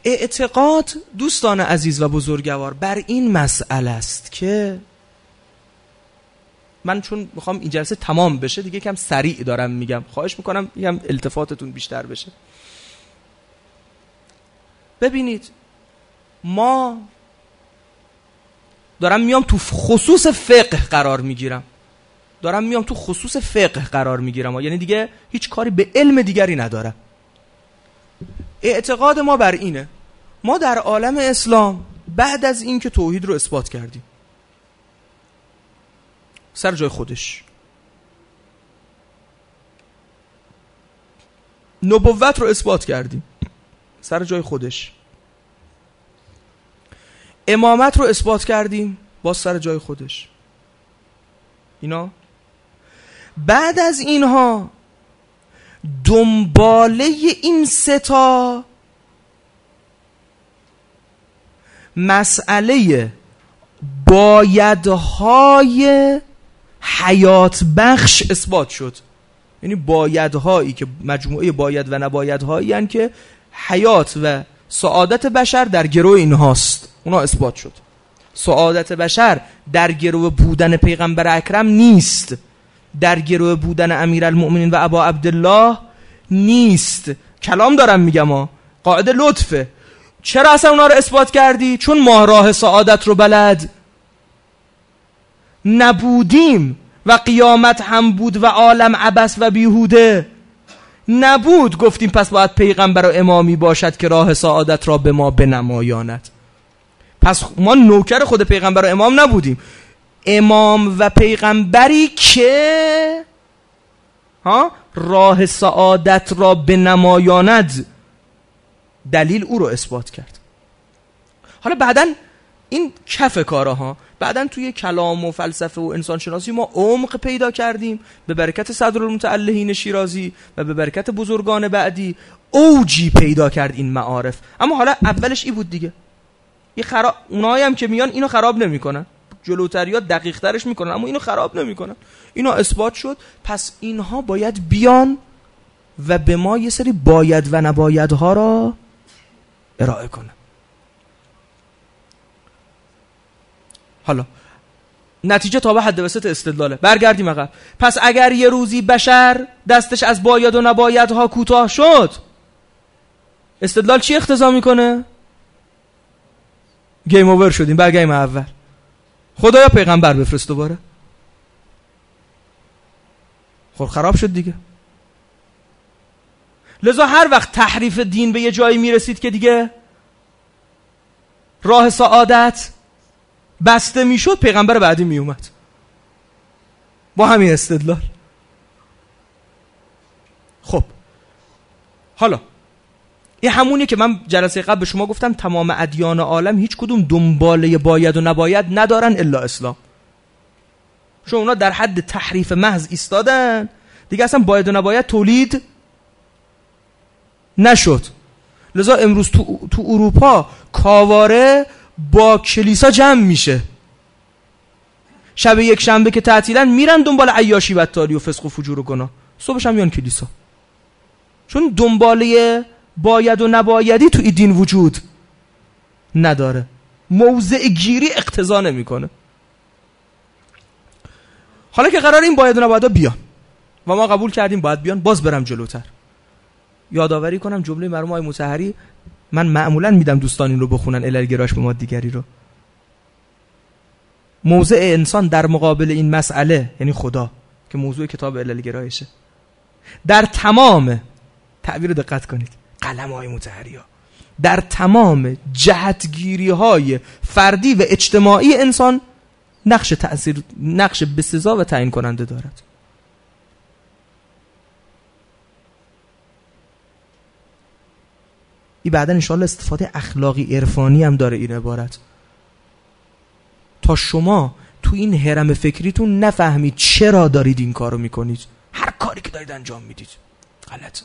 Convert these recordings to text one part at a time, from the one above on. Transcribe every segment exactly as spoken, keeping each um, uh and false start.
اعتقاد دوستان عزیز و بزرگوار بر این مسئله است که من چون میخوام این جلسه تمام بشه دیگه کم سریع دارم میگم، خواهش میکنم یکم التفاتتون بیشتر بشه. ببینید ما دارم میام تو خصوص فقه قرار میگیرم دارم میام تو خصوص فقه قرار میگیرم یعنی دیگه هیچ کاری به علم دیگری ندارم. اعتقاد ما بر اینه ما در عالم اسلام بعد از این که توحید رو اثبات کردیم سر جای خودش، نبوت رو اثبات کردیم سر جای خودش، امامت رو اثبات کردیم باز سر جای خودش، اینا بعد از اینها دنباله این سه تا مسئله بایدهای حیات بخش اثبات شد. یعنی بایدهایی که مجموعه باید و نبایدهایی هستند که حیات و سعادت بشر در گروه اینهاست، اونا اثبات شد. سعادت بشر در گروه بودن پیغمبر اکرم نیست، در گروه بودن امیرالمؤمنین و ابا عبدالله نیست. کلام دارم میگم ها، قاعده لطفه. چرا اصلا اونا رو اثبات کردی؟ چون ما راه سعادت رو بلد نبودیم و قیامت هم بود و عالم عبث و بیهوده نبود، گفتیم پس باید پیغمبر و امامی باشد که راه سعادت را به ما بنمایاند. پس ما نوکر خود پیغمبر و امام نبودیم، امام و پیغمبری که ها راه سعادت را بنمایاند، دلیل او رو اثبات کرد. حالا بعدن این کف کارها، بعدن توی کلام و فلسفه و انسان شناسی ما عمق پیدا کردیم به برکت صدرالمتعلهین شیرازی و به برکت بزرگان بعدی، اوجی پیدا کرد این معارف. اما حالا اولش ای بود دیگه، یه خراب اونایی هم که میان اینو خراب نمیکنن، جلوتریا دقیق ترش میکنن اما اینو خراب نمیکنن. اینو اثبات شد، پس اینها باید بیان و به ما یه سری باید و نبایدها را ارائه کنن. حالا نتیجه تا به حد وسط استدلاله. برگردیم عقب. پس اگر یه روزی بشر دستش از باید و نبایدها کوتاه شد، استدلال چی اقتضا میکنه؟ گیم اوور شدیم، برگردیم اول. خدایا پیغمبر بفرست دوباره. خب خراب شد دیگه. لذا هر وقت تحریف دین به یه جایی میرسید که دیگه راه سعادت بسته میشد، پیغمبر بعدی میومد با همین استدلال. خب حالا این همونیه که من جلسه قبل به شما گفتم تمام ادیان عالم هیچ کدوم دنباله باید و نباید ندارن الا اسلام. چون اونا در حد تحریف محض ایستادن دیگه، اصلا باید و نباید تولید نشد. لذا امروز تو, تو اروپا کاواره با کلیسا جمع میشه، شب یک شنبه که تعطیلن میرن دنبال عیاشی بدتالی و فسق و فجور و گناه، صبحش هم میان کلیسا. چون دنباله باید و نبایدی تو این دین وجود نداره، موضع گیری اقتضا نمیکنه. حالا که قرار این باید و نبایدها بیان و ما قبول کردیم باید بیان، باز برم جلوتر یادآوری کنم جمله مرحوم آقای مطهری. من معمولا میدم دوستان این رو بخونن، عللگراش به مادیگری رو. موضع انسان در مقابل این مسئله، یعنی خدا که موضوع کتاب عللگرایشه، در تمام تعبیر دقت کنید قلم های مطهری ها، در تمام جهتگیری های فردی و اجتماعی انسان نقش تأثیر نقش بسزا و تعیین کننده دارد. این بعدا انشاءالله استفاده اخلاقی عرفانی هم داره این عبارت، تا شما تو این هرم فکریتون نفهمید چرا دارید این کارو میکنید. هر کاری که دارید انجام میدید غلط،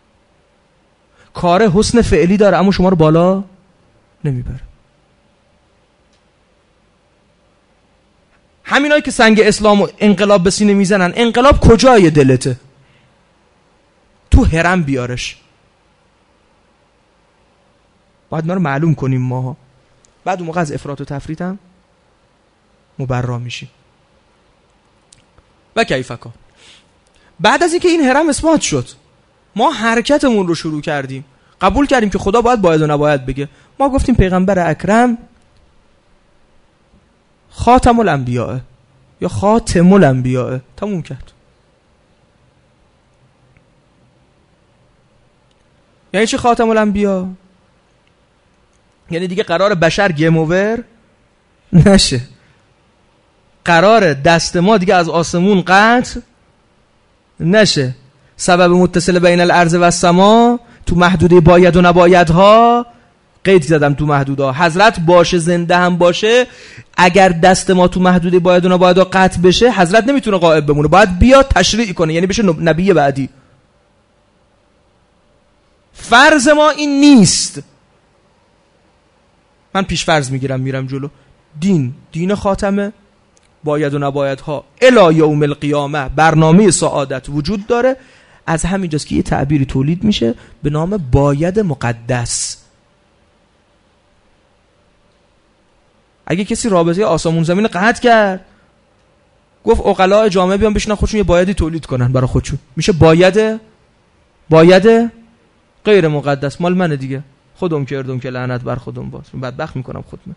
کار حسن فعلی داره اما شما رو بالا نمیبره. همینایی که سنگ اسلام و انقلاب به سینه میزنن، انقلاب کجای دلته؟ تو هرم بیارش. باید ما رو معلوم کنیم ماها. بعد اون موقع از افراط و تفریط هم مبرا میشیم. و کیفکا بعد از اینکه این هرم اثبات شد، ما حرکتمون رو شروع کردیم، قبول کردیم که خدا باید باید و نباید بگه. ما گفتیم پیغمبر اکرم خاتم الانبیاء یا خاتم الانبیاء. تموم کرد. یعنی چی خاتم الانبیاء؟ یعنی دیگه قرار بشر گیم اوور نشه، قرار دست ما دیگه از آسمون قطع نشه، سبب متصل بین الارض و السما تو محدوده باید و نبایدها قید زدم. تو محدوده حضرت باشه زنده هم باشه، اگر دست ما تو محدوده باید و نبایدها قطع بشه، حضرت نمیتونه غائب بمونه، باید بیاد تشریع کنه، یعنی بشه نبی بعدی. فرض ما این نیست. من پیش فرض میگیرم میرم جلو. دین دین خاتمه، باید و نبایدها الی یوم القیامه، برنامه سعادت وجود داره. از همینجاست که یه تعبیری تولید میشه به نام باید مقدس. اگه کسی رابطه آسمون زمین قطع کرد، گفت عقلاء جامعه بیان بشینن خودشون یه بایدی تولید کنن برای خودشون، میشه باید باید غیر مقدس، مال منه دیگه، خودم کردم که لعنت بر خودم باز، بدبخت میکنم خودم.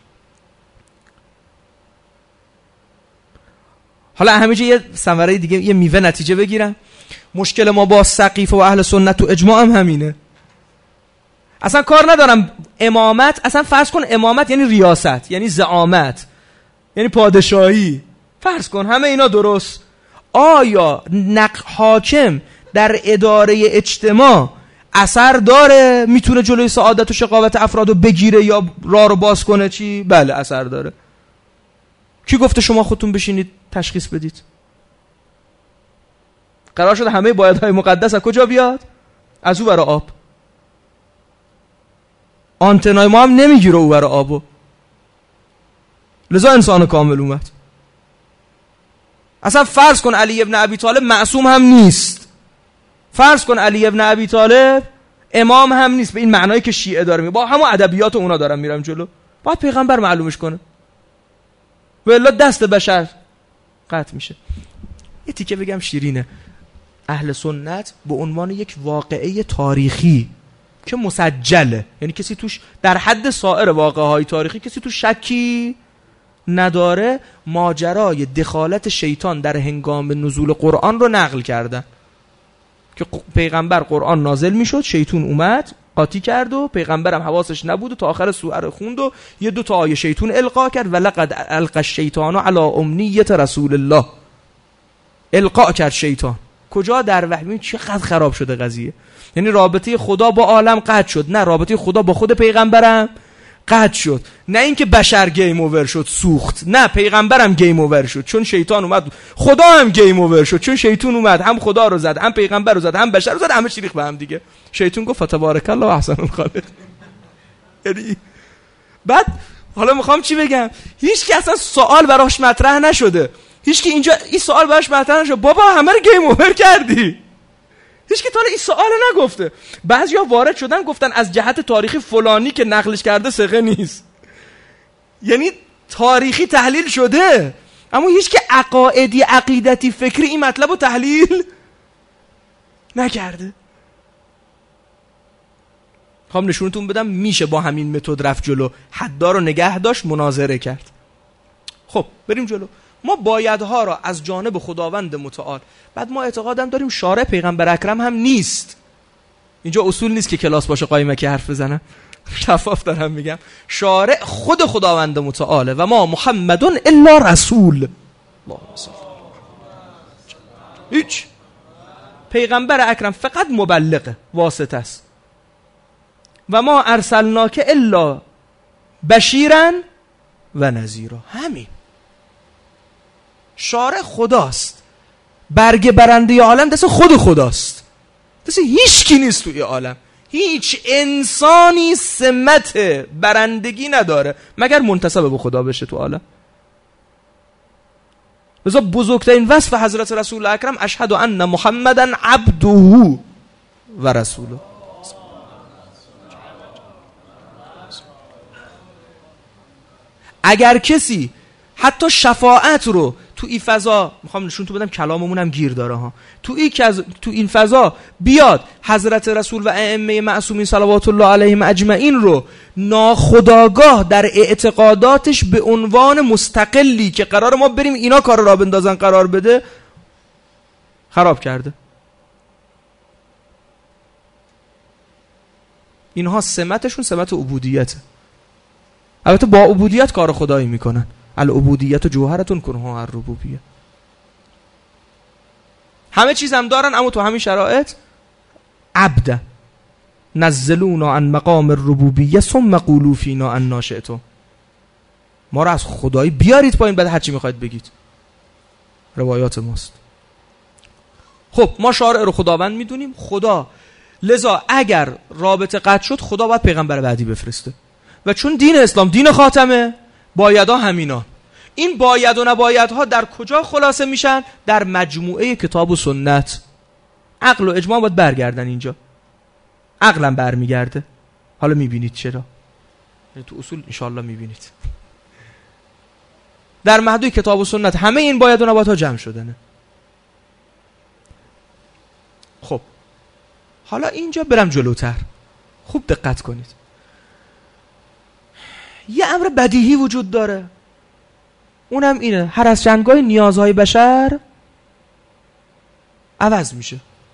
حالا همینجا یه ثمره دیگه، یه میوه نتیجه بگیرم. مشکل ما با سقیفه و اهل سنت و اجماع هم همینه. اصلا کار ندارم امامت، اصلا فرض کن امامت یعنی ریاست، یعنی زعامت، یعنی پادشاهی، فرض کن همه اینا درست. آیا نق حاکم در اداره اجتماع اثر داره؟ میتونه جلوی سعادت و شقاوت افراد رو بگیره یا راه رو باز کنه؟ چی؟ بله اثر داره. کی گفته شما خودتون بشینید تشخیص بدید؟ قرار شده همه بایدهای مقدس از کجا بیاد؟ از او برای آب. آنتنای ما هم نمیگیره او برای آبو، لذا انسان کامل اومد. اصلا فرض کن علی ابن ابی طالب معصوم هم نیست، فرض کن علی ابن ابی طالب امام هم نیست به این معنایی که شیعه داره می، با همون ادبیات اونا دارم میرم جلو، باید پیغمبر معلومش کنه و الا دست بشر قطع میشه. یه تیکه بگم شیرینه. اهل سنت به عنوان یک واقعه تاریخی که مسجله، یعنی کسی توش در حد سایر واقعه های تاریخی کسی توش شکی نداره، ماجرای دخالت شیطان در هنگام نزول قرآن رو نقل کردن که پیغمبر قرآن نازل میشد، شیطان اومد قاطی کرد و پیغمبرم حواسش نبود و تا آخر سوره رو خوند و یه دو تا آیه شیطان القا کرد. ولقد القى الشیطان علی امنیت رسول الله، القا کرد شیطان. کجا؟ در وحی. چقدر خراب شده قضیه. یعنی رابطه خدا با عالم قطع شد، نه رابطه خدا با خود پیغمبرم قطع شد. نه اینکه بشر گیم اوور شد سوخت، نه پیغمبرم گیم اوور شد چون شیطان اومد، خدا هم گیم اوور شد چون شیطان اومد، هم خدا رو زد، هم پیغمبر رو زد، هم بشر رو زد، همه چی ریخت به هم دیگه. شیطان گفت فتبارک الله احسن الخالق. یعنی بعد حالا میخوام چی بگم، هیچ کی اصلا سوال براش مطرح نشده، هیچ کی اینجا این سوال براش مطرح نشده، بابا همه رو گیم اوور کردی. هیچ کی تا این سوال نگفته. بعضیا وارد شدن گفتن از جهت تاریخی فلانی که نقلش کرده ثقه نیست، یعنی تاریخی تحلیل شده اما هیچ که عقائدی عقیدتی فکری این مطلب رو تحلیل نکرده. خواهم نشونتون بدم میشه با همین متد رفت جلو، حدا رو نگه داشت، مناظره کرد. خب بریم جلو. ما بایدها را از جانب خداوند متعال، بعد ما اعتقادم داریم شارع پیغمبر اکرم هم نیست. اینجا اصول نیست که کلاس باشه قایمه که حرف بزنم، شفاف دارم میگم. شارع خود خداوند متعاله و ما محمدون الا رسول. هیچ پیغمبر اکرم فقط مبلغ واسطه است. و ما ارسلناک الا بشیرا و نذیرا. همین شارع خداست، برگ برنده عالم دست خود خداست، دست هیچ کی نیست توی عالم. هیچ انسانی سمت برندگی نداره مگر منتسب به خدا بشه تو عالم. لذا بزرگترین وصف حضرت رسول اکرم اشهد ان محمدن عبده و رسوله. اگر کسی حتی شفاعت رو تو این فضا، میخوام نشون تو بدم کلاممون هم گیر داره ها، تو این تو این فضا بیاد حضرت رسول و ائمه معصومین صلوات الله علیهم اجمعین رو ناخودآگاه در اعتقاداتش به عنوان مستقلی که قرار ما بریم اینا کار را بندازن قرار بده، خراب کرده. اینها سمتشون سمت عبودیته. البته با عبودیت کار خدایی میکنن. العبودیت جوهرتون کنها الربوبیه. همه چیز هم دارن اما تو همین شرایط عبد نزلونا عن مقام الربوبیه ثم قولوا فینا ان ناشئتم. ما رو از خدایی بیارید پایین بعد هر چی میخواید بگید. روایات ماست. خب ما شارع رو خداوند میدونیم، خدا، لذا اگر رابطه قطع شد خدا باید پیغمبر بعدی بفرسته و چون دین اسلام دین خاتمه بایدها همینا. این باید و نبایدها در کجا خلاصه میشن؟ در مجموعه کتاب و سنت. عقل و اجماع باید برگردن اینجا. عقلم برمیگرده. حالا میبینید چرا؟ تو اصول انشاءالله میبینید. در محدوده کتاب و سنت همه این باید و نبایدها جمع شدنه. خب حالا اینجا برم جلوتر، خوب دقت کنید. یه امر بدیهی وجود داره، اونم اینه هر از چندگاه نیازهای بشر عوض میشه.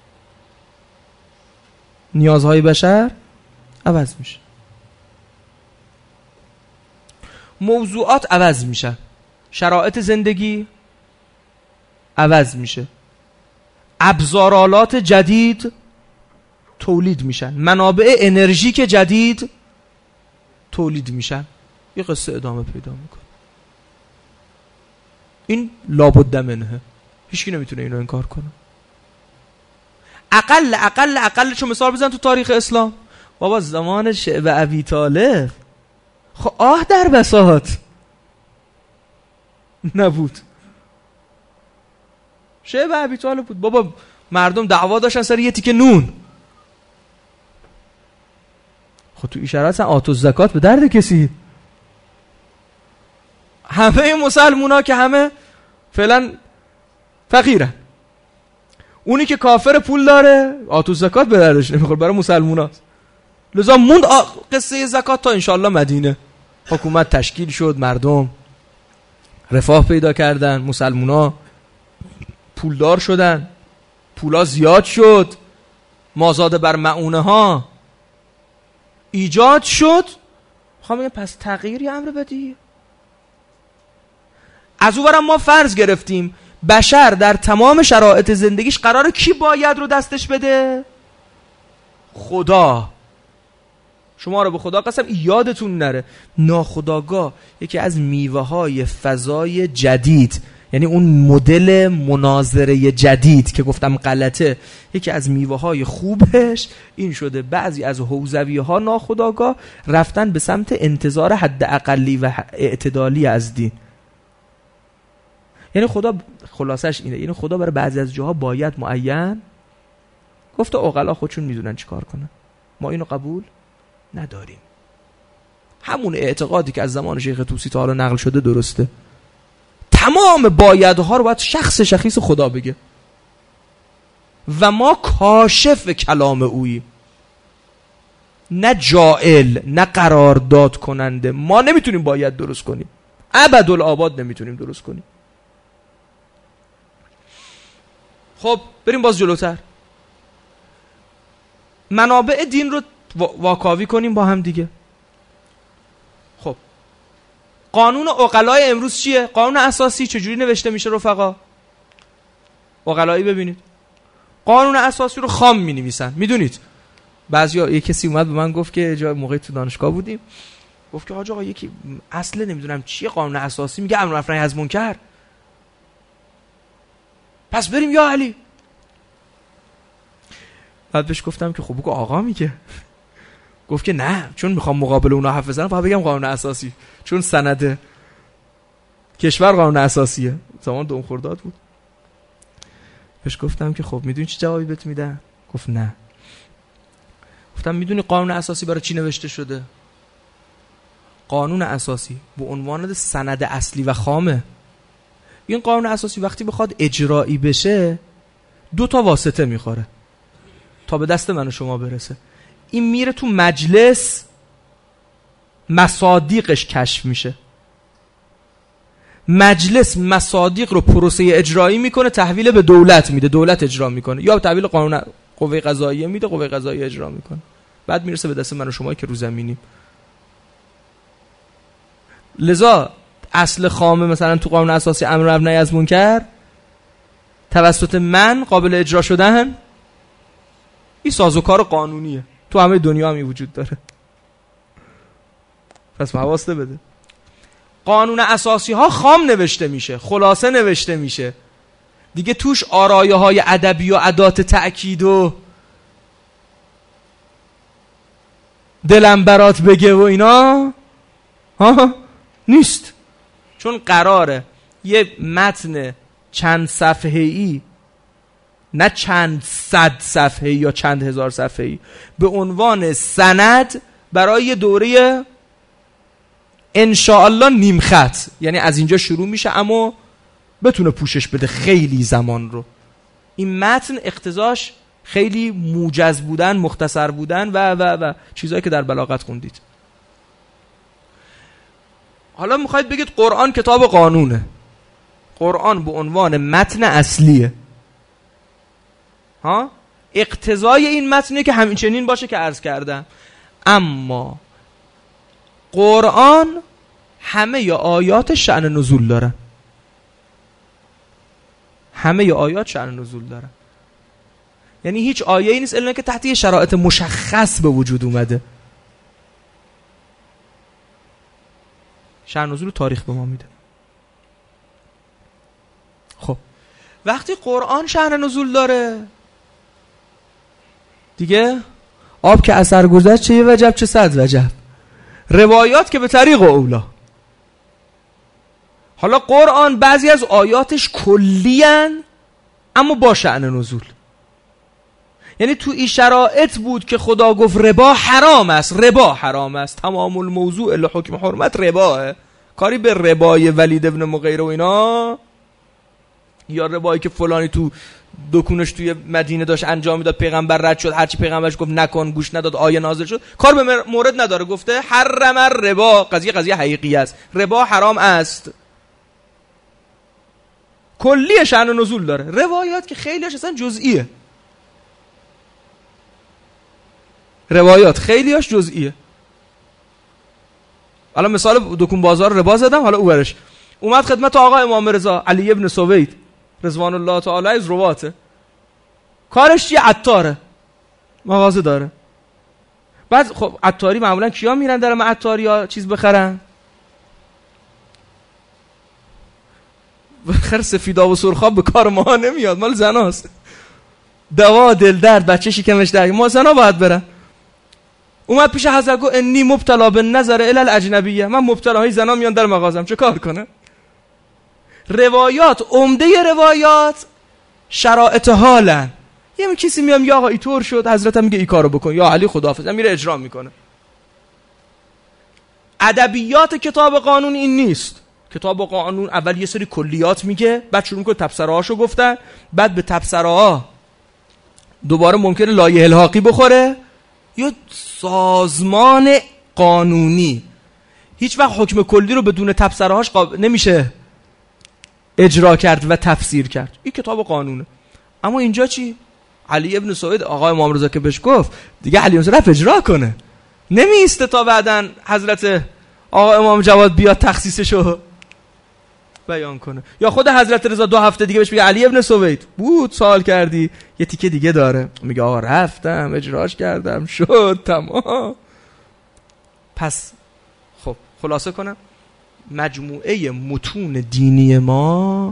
نیازهای بشر عوض میشه، موضوعات عوض میشن، شرایط زندگی عوض میشه، ابزارالات جدید تولید میشن، منابع انرژیک جدید تولید میشن. یه قصه ادامه پیدا میکنه. این لابد منه، هیچکی نمیتونه اینو انکار کنه. اقل اقل اقل چون مثال بزن تو تاریخ اسلام، بابا زمان شعب ابی طالب خب آه در بساط نبود. شعب ابی طالب بود بابا، مردم دعوا داشتن سر یه تیکه نون. خب تو اشارات آت و زکات به درد کسی. همه مسلمونا که همه فعلا فقیرن، اونی که کافر پول داره آت و زکات به دردش نمیخوره، برای مسلموناست. لذا موند قصه زکات تا انشالله مدینه. حکومت تشکیل شد، مردم رفاه پیدا کردن، مسلمونا پولدار شدن، پولا زیاد شد، مازاد بر مؤونه ها ایجاد شد. میخوام بگم پس تغییر یه امر بدیه. از اون برم ما فرض گرفتیم بشر در تمام شرایط زندگیش قراره کی باید رو دستش بده؟ خدا. شما رو به خدا قسم یادتون نره ناخودآگاه یکی از میوه های فضای جدید، یعنی اون مدل مناظره جدید که گفتم غلطه، یکی از میوه های خوبش این شده بعضی از حوزوی ها ناخودآگاه رفتن به سمت انتظار حد اقلی و اعتدالی از دین. یعنی خدا خلاصش اینه، یعنی خدا برای بعضی از جاها باید معین گفته، عقلا خودشون میدونن چی کار کنن. ما اینو قبول نداریم. همون اعتقادی که از زمان شیخ طوسی تا حالا نقل شده درسته. تمام بایدها رو باید شخص شخیص خدا بگه و ما کاشف کلام اوییم، نه جائل، نه قرارداد کننده. ما نمیتونیم باید درست کنیم، ابدالآباد نمیتونیم درست کنیم. خب بریم باز جلوتر، منابع دین رو واکاوی کنیم با هم دیگه. خب قانون عقلای امروز چیه؟ قانون اساسی چجوری نوشته میشه رفقا؟ عقلایی ببینید قانون اساسی رو خام می نویسن. میدونید بعضیا، یک کسی اومد به من گفت که جای موقعی تو دانشگاه بودیم، گفت که حاج آقا یکی اصله نمیدونم چیه قانون اساسی، میگه امر معروف نهی از منکر، پس بریم یا علی. بعد بهش گفتم که خب بگو آقا میگه. گفت که نه، چون میخوام مقابل اونا حرف بزنم باید بگم قانون اساسی، چون سند کشور قانون اساسیه. زمان دوم خرداد بود. بهش گفتم که خب میدونی چی جوابی بهت میدن؟ گفت نه. گفتم میدونی قانون اساسی برای چی نوشته شده؟ قانون اساسی به عنوان سند اصلی و خامه. این قانون اساسی وقتی بخواد اجرایی بشه دو تا واسطه میخوره تا به دست من و شما برسه. این میره تو مجلس، مصادیقش کشف میشه، مجلس مصادیق رو پروسه اجرایی میکنه، تحویل به دولت میده، دولت اجرا میکنه، یا تحویل قانون قوه قضاییه میده، قوه قضاییه اجرا میکنه، بعد میرسه به دست من و شما که رو زمینیم. لذا اصل خامه مثلا تو قانون اساسی امر و نهی از منکر توسط من قابل اجرا شدن، این سازوکار قانونیه، تو همه دنیا هم وجود داره. پس حواس بده. قانون اساسی ها خام نوشته میشه، خلاصه نوشته میشه دیگه، توش آرایه های ادبی و ادات تأکید و دلم برات بگه و اینا ها نیست. چون قراره یه متن چند صفحه‌ای، نه چند صد صفحه‌ای یا چند هزار صفحه‌ای، به عنوان سند برای دوره انشاءالله نیم خط، یعنی از اینجا شروع میشه اما بتونه پوشش بده خیلی زمان رو. این متن اقتضاش خیلی موجز بودن، مختصر بودن و و و چیزایی که در بلاغت خوندید. حالا میخواید بگید قرآن کتاب قانونه، قرآن به عنوان متن اصلیه ها، اقتضای این متنه که همچنین باشه که عرض کردم. اما قرآن همه ی آیات شأن نزول دارن، همه ی آیات شأن نزول دارن، یعنی هیچ آیه‌ای نیست الا که تحت یه شرایط مشخص به وجود اومده. شأن نزول تاریخ به ما میده. خب وقتی قرآن شأن نزول داره دیگه آب که اثر گذشت چه یه وجب چه صد وجب، روایات که به طریق اولا. حالا قرآن بعضی از آیاتش کلیان اما با شأن نزول، یعنی تو این شرایط بود که خدا گفت ربا حرام است، ربا حرام است، تمام الموضوع الا حکم حرمت رباه، کاری به ربای ولید ابن مغیره و اینا یا ربایی که فلانی تو دکونش توی مدینه داشت انجام میداد، پیغمبر رد شد، هرچی پیغمبرش گفت نکن گوش نداد، آیه نازل شد، کار به مورد نداره، گفته حرم الربا، قضیه قضیه حقیقی است، ربا حرام است، کلی شأن و نزول داره. روایات که خیلیش اصلا جزئیه، روایات خیلیش جزئیه. الان مثال دکون بازار ربا زدم، حالا اوورش اومد خدمت آقا امام رضا علی ابن سوید رضوان الله تعالی از رواته، کارش چیه؟ عطاره، مغازه داره. بعد خب عطاری معمولا کیا میرن در عطاری ها چیز بخرن؟ بخر سفیدا و سرخاب به کار ما نمیاد، مال زناست. دوا دل درد بچه شکمش درد ما زنا باید برن. اومد پیش حضرت گفت انی مبتلا به نظر الی الاجنبیه، من مبتلاهای زنا میان در مغازم، چه کار کنه؟ روایات، عمده روایات شرایط حالن، یه کسی میام یا آقا اینطور شد، حضرت میگه این کارو بکن، یا علی خداحافظ، میره اجرا میکنه. ادبیات کتاب قانون این نیست. کتاب قانون اول یه سری کلیات میگه، بعد شروع میکنه تبصره هاشو گفتن، بعد به تبصره ها دوباره ممکنه لایحه الحاقی بخوره یا سازمان قانونی. هیچ وقت حکم کلی رو بدون تبصره هاش قاب... نمیشه اجرا کرد و تفسیر کرد. این کتاب قانونه. اما اینجا چی؟ علی ابن سوید آقای امام رضا که بهش گفت دیگه علی ابن رفت اجرا کنه، نمیسته تا بعدن حضرت آقا امام جواد بیاد تخصیصشو بیان کنه، یا خود حضرت رضا دو هفته دیگه بهش بگه علی ابن سوید بود سوال کردی یه تیکه دیگه داره، میگه آقا رفتم اجراش کردم شد تمام. پس خب خلاصه کنم، مجموعه متون دینی ما،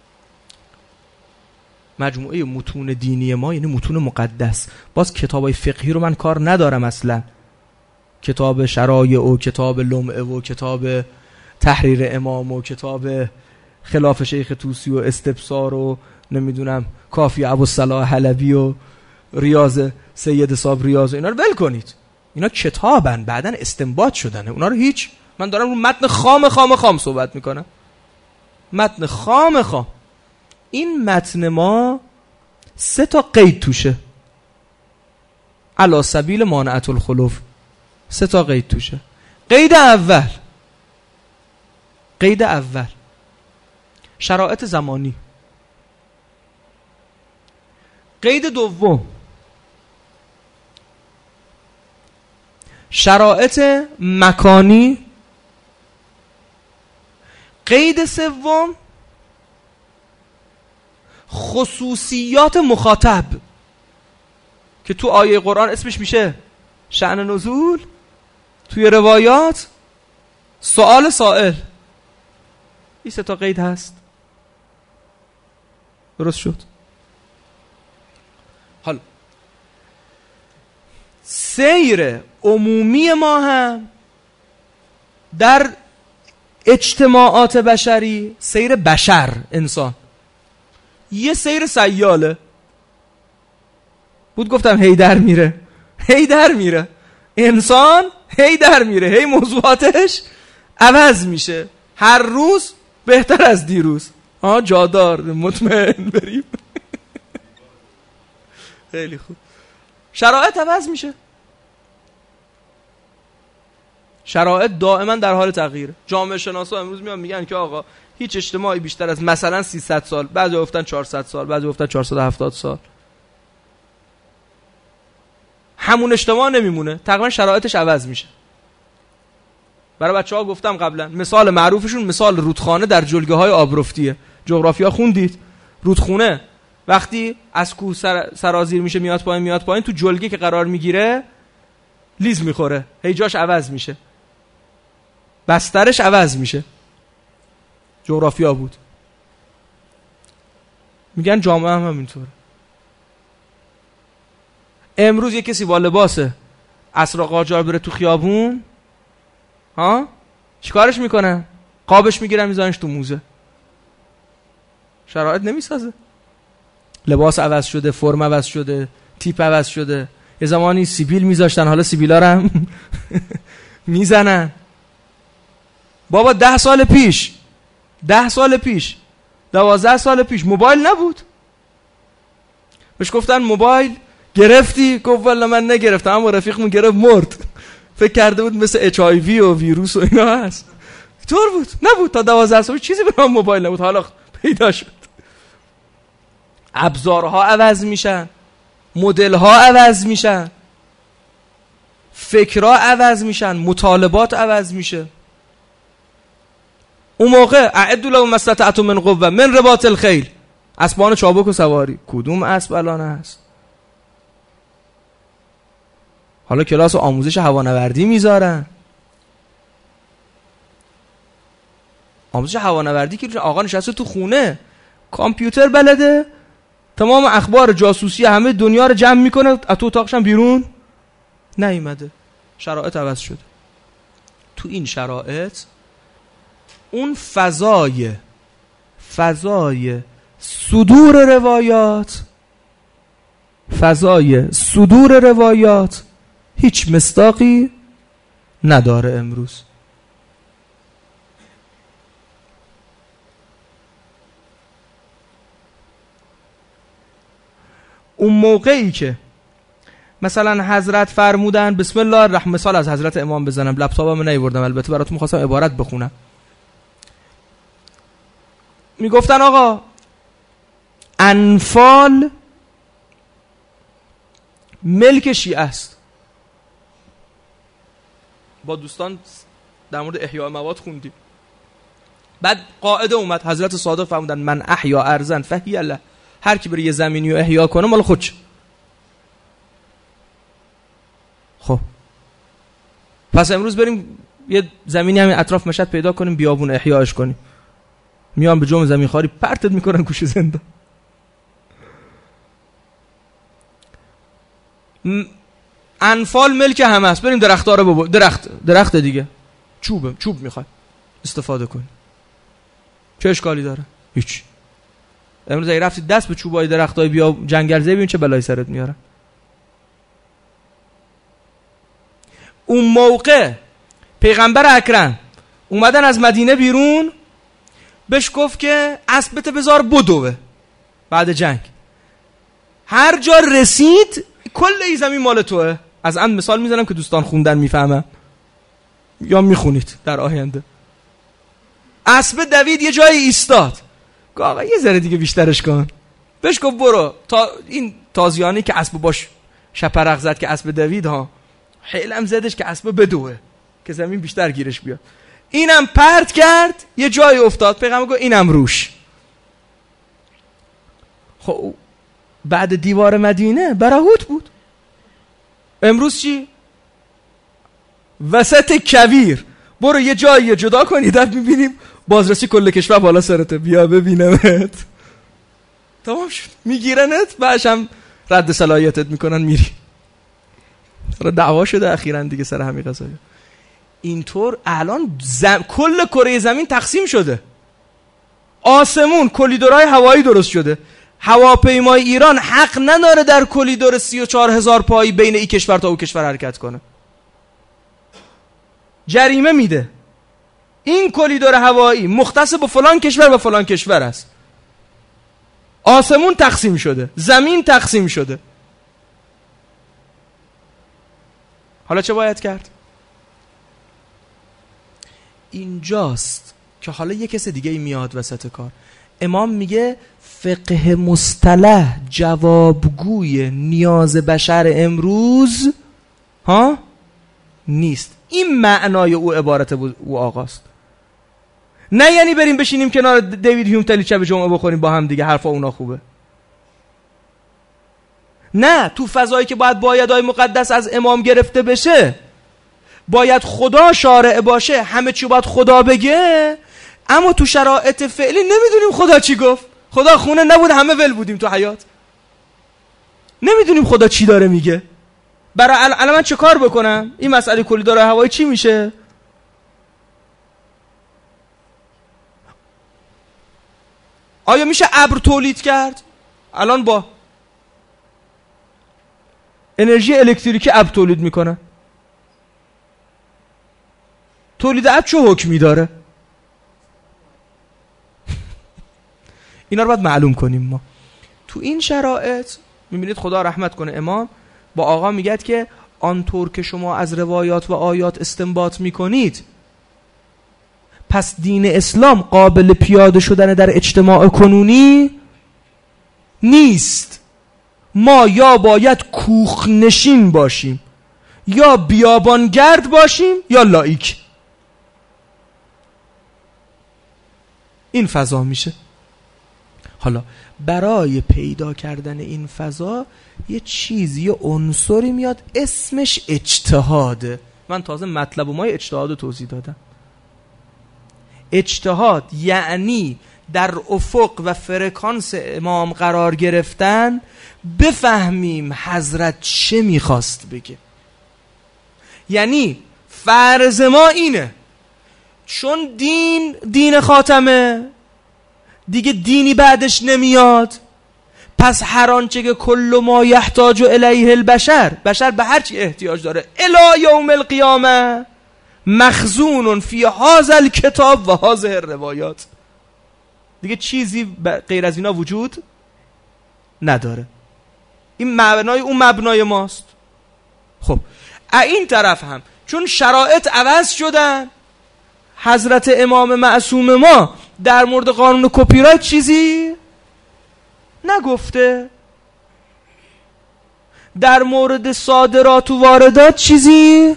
مجموعه متون دینی ما یعنی متون مقدس. باز کتابای فقهی رو من کار ندارم اصلا، کتاب شرایع و کتاب لمعه و کتاب تحریر امام و کتاب خلاف شیخ طوسی و استبصار و نمیدونم کافی ابوالصلاح حلبی و ریاض سید صاحب ریاض، اینا رو ول کنید، اینا کتابن بعدن استنباط شدنه، اونا رو هیچ من دارم رو متن خام خام خام صحبت میکنم، متن خام خام. این متن ما سه تا قید توشه، علی سبیل مانعة الخلوف. سه تا قید توشه. قید اول، قید اول شرایط زمانی. قید دوم شرایط مکانی. قید سوم خصوصیات مخاطب که تو آیه قرآن اسمش میشه شأن نزول، توی روایات سؤال سائل. این سه تا قید هست. درست شد؟ حالا سیر عمومی ما هم در اجتماعات بشری، سیر بشر، انسان، یه سیر سیاله بود. گفتم هی در میره، هی در میره، انسان هی در میره، هی موضوعاتش عوض میشه، هر روز بهتر از دیروز. آه جادار مطمئن بریم. خیلی خوب. شرایط عوض میشه، شرایط دائما در حال تغییره. جامعه شناسا امروز میان میگن که آقا هیچ اجتماعی بیشتر از مثلا سیصد سال، بعضی گفتن چهارصد سال، بعضی گفتن چهارصد و هفتاد سال همون اجتماع نمیمونه، تقریبا شرایطش عوض میشه. برای بچه‌ها گفتم قبلا، مثال معروفشون مثال رودخانه در جلگه‌های آبرفتیه. جغرافیا خوندید؟ رودخونه وقتی از کوه سر... سرازیر میشه میاد پایین میاد پایین، تو جلگه که قرار میگیره لیز میخوره، هی جاش عوض میشه، بسترش عوض میشه. جغرافیا بود. میگن جامعه هم همینطوره. امروز یه کسی با لباس اسرا قاجار بره تو خیابون، ها چیکارش میکنن؟ قابش میگیرن میذارنش تو موزه. شرایط نمیسازه، لباس عوض شده، فرم عوض شده، تیپ عوض شده. یه زمانی سیبیل میذاشتن، حالا سیبیلا رو هم میزنن. بابا ده سال پیش ده سال پیش دوازده سال پیش موبایل نبود. بهش گفتن موبایل گرفتی؟ گفت والا من نگرفتم، اما رفیقمون گرفت مرد. فکر کرده بود مثل اچ آی وی و ویروس و اینا هست. طور بود نبود. تا دوازده سال چیزی به نام موبایل نبود، حالا پیدا شد. ابزارها عوض میشن، مدل‌ها عوض میشن، فکرها عوض میشن، مطالبات عوض میشه. اون موقع اعدوا لهم ما استطعتم من قوة من رباط الخیل، اسبان چابک و سواری. کدوم اسب الان هست؟ حالا کلاس آموزش هوانوردی میذارن. آموزش هوانوردی که آقا نشسته تو خونه، کامپیوتر بلده، تمام اخبار جاسوسی همه دنیا رو جمع میکنه، از تو اتاقش هم بیرون نیومده. شرایط عوض شده. تو این شرایط اون فضای فضای صدور روایات فضای صدور روایات هیچ مصداقی نداره امروز. اون موقعی که مثلا حضرت فرمودن بسم الله الرحمن، مثال از حضرت امام بزنم، لپتاپم نیاوردم البته، براتون می‌خواستم عبارت بخونم. میگفتن آقا انفال ملک شیعه است. با دوستان در مورد احیاء مواد خوندیم. بعد قاعده اومد، حضرت صادق فرمودن من احیا ارضا فهی له، هر کی بره یه زمینی رو احیا کنه مال خودش. خب پس امروز بریم یه زمینی همین اطراف مشهد پیدا کنیم، بیابون احیاش کنیم، میان به جمع زمین خاری پرتت میکنن کوشه زندان. انفال ملک همه است، بریم درخت‌ها رو ببر. درخت درخت دیگه چوب چوب میخواد استفاده کنیم، چه اشکالی داره؟ هیچ. امروز اگه رفتی دست به چوبای درختای بیا جنگل زی، ببین چه بلایی سرت میارن. اون موقع پیغمبر اکرم اومدن از مدینه بیرون، بهش گفت که اسبت بذار بدوه. بعد جنگ هر جا رسید کل این زمین مال توه. از عمد مثال میزنم که دوستان خوندن میفهمم یا میخونید در آینده. اسب دوید یه جای ایستاد، گفت آقا یه ذره دیگه بیشترش کن. بهش گفت برو. تا این تازیانی که اسب باش شپرق زد که اسب دوید ها، حیلم زدش که اسب بدوه که زمین بیشتر گیرش بیاد. اینم پرت کرد یه جای افتاد. پیغمبر گفت اینم روش. خب بعد دیوار مدینه براهوت بود. امروز چی؟ وسط کویر. برو یه جایی جدا کنی، دفت میبینیم بازرسی کل کشور بالا سرته، بیا ببینمت. تمام شد، میگیرنت، بعدش هم رد صلاحیتت میکنن، میری. سر دعوا شده اخیراً دیگه سر همین قضایا. اینطور الان زم... کل کره زمین تقسیم شده. آسمون کلیدورهای هوایی درست شده. هواپیمای ایران حق نداره در کلیدور سی و چهار هزار پایی بین این کشور تا اون کشور حرکت کنه. جریمه میده. این کلیدور هوایی مختص به فلان کشور و فلان کشور است. آسمون تقسیم شده، زمین تقسیم شده. حالا چه باید کرد؟ اینجاست که حالا یه کس دیگه میاد وسط کار. امام میگه فقه مصطلح جوابگوی نیاز بشر امروز ها نیست. این معنای او عبارت او آقاست. نه یعنی بریم بشینیم کنار دیوید هیوم تلی شب جمعه بخوریم با هم دیگه حرفا اونا خوبه. نه، تو فضایی که باید بایدهای مقدس از امام گرفته بشه، باید خدا شارع باشه، همه چی باید خدا بگه، اما تو شرایط فعلی نمیدونیم خدا چی گفت. خدا خونه نبود، همه ول بودیم تو حیات، نمیدونیم خدا چی داره میگه. برای الان من چه کار بکنم؟ این مسئله کلیدور هوایی چی میشه؟ آیا میشه ابر تولید کرد؟ الان با انرژی الکتریکی ابر تولید میکنه. تولید ابر چه حکمی داره؟ اینا رو باید معلوم کنیم. ما تو این شرایط میبینید خدا رحمت کنه، امام با آقا میگد که آنطور که شما از روایات و آیات استنباط میکنید، پس دین اسلام قابل پیاده شدن در اجتماع کنونی نیست. ما یا باید کوخ نشین باشیم، یا بیابانگرد باشیم، یا لایک. این فضا میشه. حالا برای پیدا کردن این فضا یه چیزی، یه عنصری میاد اسمش اجتهاده. من تازه مطلب و مای اجتهاد رو توضیح دادم. اجتهاد یعنی در افق و فرکانس امام قرار گرفتن، بفهمیم حضرت چه میخواست بگه. یعنی فرض ما اینه چون دین دین خاتمه دیگه، دینی بعدش نمیاد، پس هر آنچه که کل ما یحتاج الیه البشر، بشر به هر چی احتیاج داره، الی یوم القیامه مخزون فی هذا الکتاب و هذه الروایات، دیگه چیزی غیر از اینا وجود نداره. این مبنای اون مبنای ماست. خب این طرف هم چون شرایط عوض شدن، حضرت امام معصوم ما در مورد قانون کپی رایت چیزی نگفته، در مورد صادرات و واردات چیزی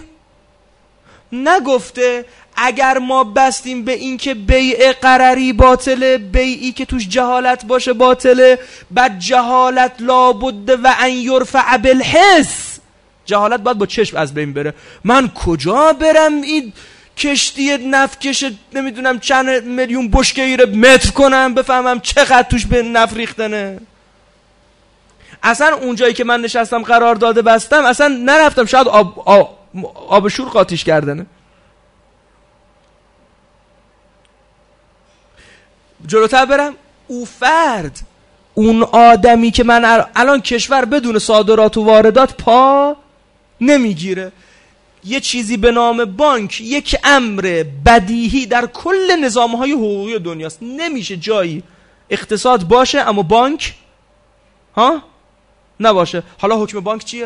نگفته. اگر ما بستیم به این که بیع قرری باطله، بیعی که توش جهالت باشه باطله، بعد جهالت لابد و ان یرفع بالحس، جهالت باید با چشم از بین بره. من کجا برم این کشتی نفکش نمیدونم چند میلیون بشکه رو متر کنم بفهمم چقدر توش به نفت ریختنه؟ اصلا اونجایی که من نشستم قرار داده بستم اصلا نرفتم، شاید آب, آب, آب شور قاطیش کردنه. جلوتر برم، او فرد، اون آدمی که من الان کشور بدون صادرات و واردات پا نمیگیره، یه چیزی به نام بانک یک امر بدیهی در کل نظام‌های حقوقی دنیاست. نمیشه جایی اقتصاد باشه اما بانک ها نباشه. حالا حکم بانک چیه؟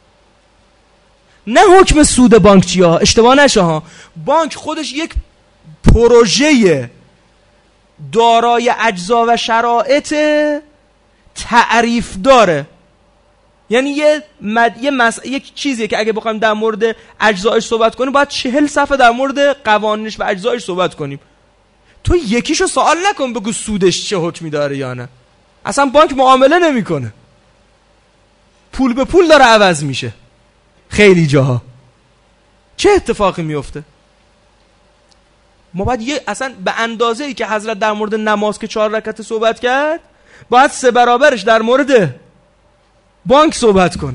نه حکم سود بانک چیه ها، اشتباه نشه ها. بانک خودش یک پروژه دارای اجزا و شرایط تعریف داره. یعنی یه مد... یه مس... یک چیزیه که اگه بخوایم در مورد اجزایش صحبت کنیم باید چهل صفحه در مورد قوانینش و اجزایش صحبت کنیم. تو یکیشو سوال نکن بگو سودش چه حکمی داره یا نه. اصلا بانک معامله نمیکنه، پول به پول داره عوض میشه. خیلی جاها چه اتفاقی میفته؟ ما باید یه اصلا به اندازه ای که حضرت در مورد نماز که چهار رکعت صحبت کرد باید سه برابرش در مورد بانک صحبت کنه.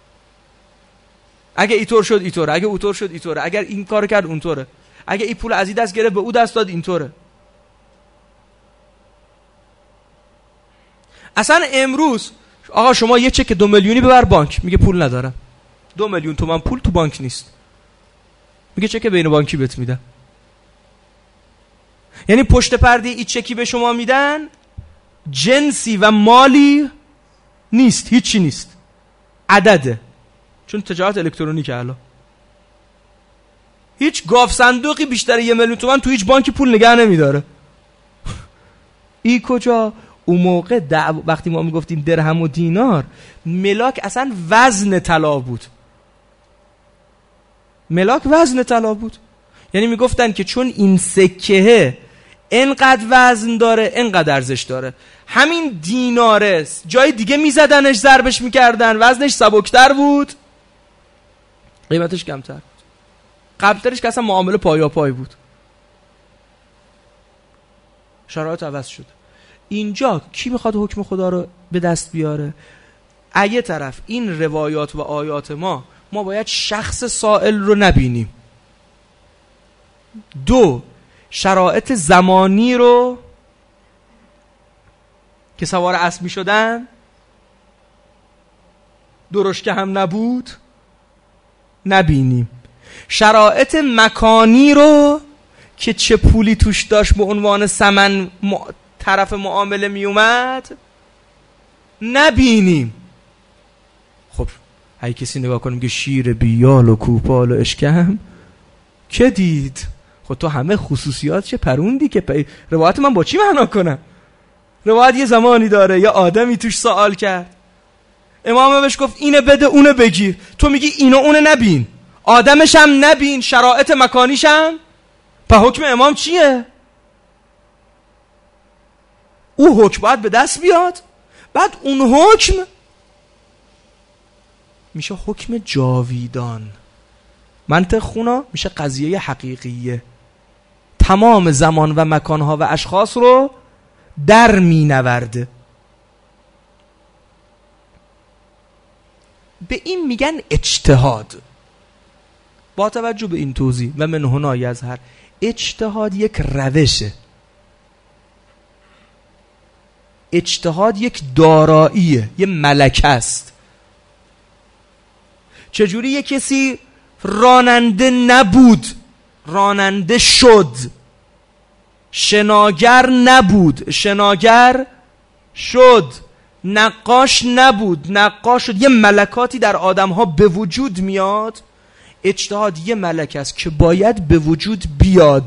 اگه اینطور شد اینطوره، اگه اونطور شد اینطوره، اگر این کار کرد اونطوره، اگه این پول از این دست گرفت به او دست داد اینطوره. اصلا امروز آقا شما یه چک دو میلیونی ببر بانک، میگه پول ندارم. دو میلیون تومان پول تو بانک نیست، میگه چک بین بانکی بهت میدم. یعنی پشت پرده این چکی به شما میدن جنسی و مالی نیست، هیچی نیست، عدده. چون تجارت الکترونیکه الان هیچ گاف صندوقی بیشتر یه میلیون تومان تو هیچ بانکی پول نگه نمیداره. ای کجا؟ اون موقع دعو... وقتی ما میگفتیم درهم و دینار، ملاک اصلا وزن طلا بود. ملاک وزن طلا بود. یعنی میگفتن که چون این سکه انقدر وزن داره انقدر ارزش داره. همین دیناره جای دیگه میزدنش ضربش میکردن، وزنش سبکتر بود، قیمتش کمتر بود. قبلترش که اصلا معامله پایا پای بود. شرایط عوض شد. اینجا کی میخواد حکم خدا رو به دست بیاره؟ اگه طرف این روایات و آیات ما ما باید شخص سائل رو نبینیم. دو، شرایط زمانی رو که سوار اسب میشدن درشکه هم نبود نبینیم. شرایط مکانی رو که چه پولی توش داشت به عنوان ثمن م... طرف معامله می اومد نبینیم. خب هی کسی نگاه کنیم که شیر بیال و کوپال و اشکم که دید. خب تو همه خصوصیات چه پروندی که پی... روایت من با چی معنا کنم؟ روایت یه زمانی داره یه آدمی توش سوال کرد، امامه بهش گفت اینه بده اونه بگیر. تو میگی اینو اونه نبین، آدمش هم نبین، شرایط مکانیش هم. پس حکم امام چیه؟ او حکم باید به دست بیاد، بعد اون حکم میشه حکم جاویدان. منطق خونا میشه قضیه حقیقیه، تمام زمان و مکانها و اشخاص رو در می نورده. به این میگن اجتهاد. با توجه به این توضیح و من هنا یظهر، اجتهاد یک روشه، اجتهاد یک داراییه، یه ملکه است. چجوری یه کسی راننده نبود راننده شد، شناگر نبود شناگر شد، نقاش نبود نقاش شد. یه ملکاتی در آدم ها به وجود میاد. اجتهاد یه ملک است که باید به وجود بیاد.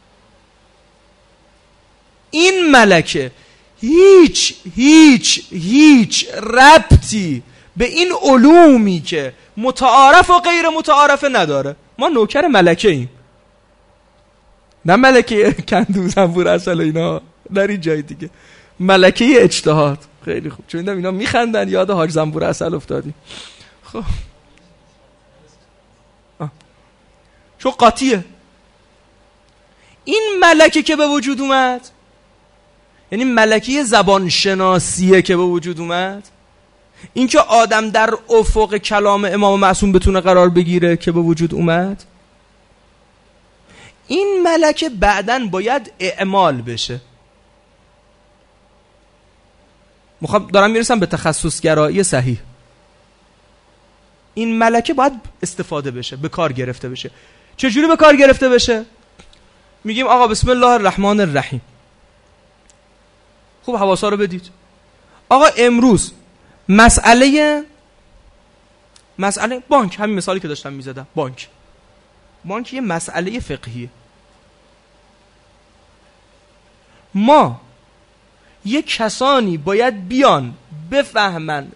این ملکه هیچ هیچ هیچ ربطی به این علومی که متعارف و غیر متعارف نداره. ما نوکر ملکه ایم، نه ملکه کندو زنبور اصل اینا در این جای دیگه. ملکه اجتهاد. خیلی خوب، چون اینا میخندن یاد حاج زنبور اصل افتادیم. خب چون قاطیه این ملکه که به وجود اومد، یعنی ملکه زبان شناسیه که به وجود اومد. این که آدم در افق کلام امام معصوم بتونه قرار بگیره که به وجود اومد. این ملکه بعدن باید اعمال بشه. میخوام دارم میرسم به تخصص گرایی صحیح. این ملکه باید استفاده بشه، به کار گرفته بشه. چجوری به کار گرفته بشه؟ میگیم آقا بسم الله الرحمن الرحیم. خوب حواسا رو بدید. آقا امروز مسئله مسئله بانک، همین مثالی که داشتم میزدم، بانک بانک یه مسئله فقهیه. ما یه کسانی باید بیان بفهمن،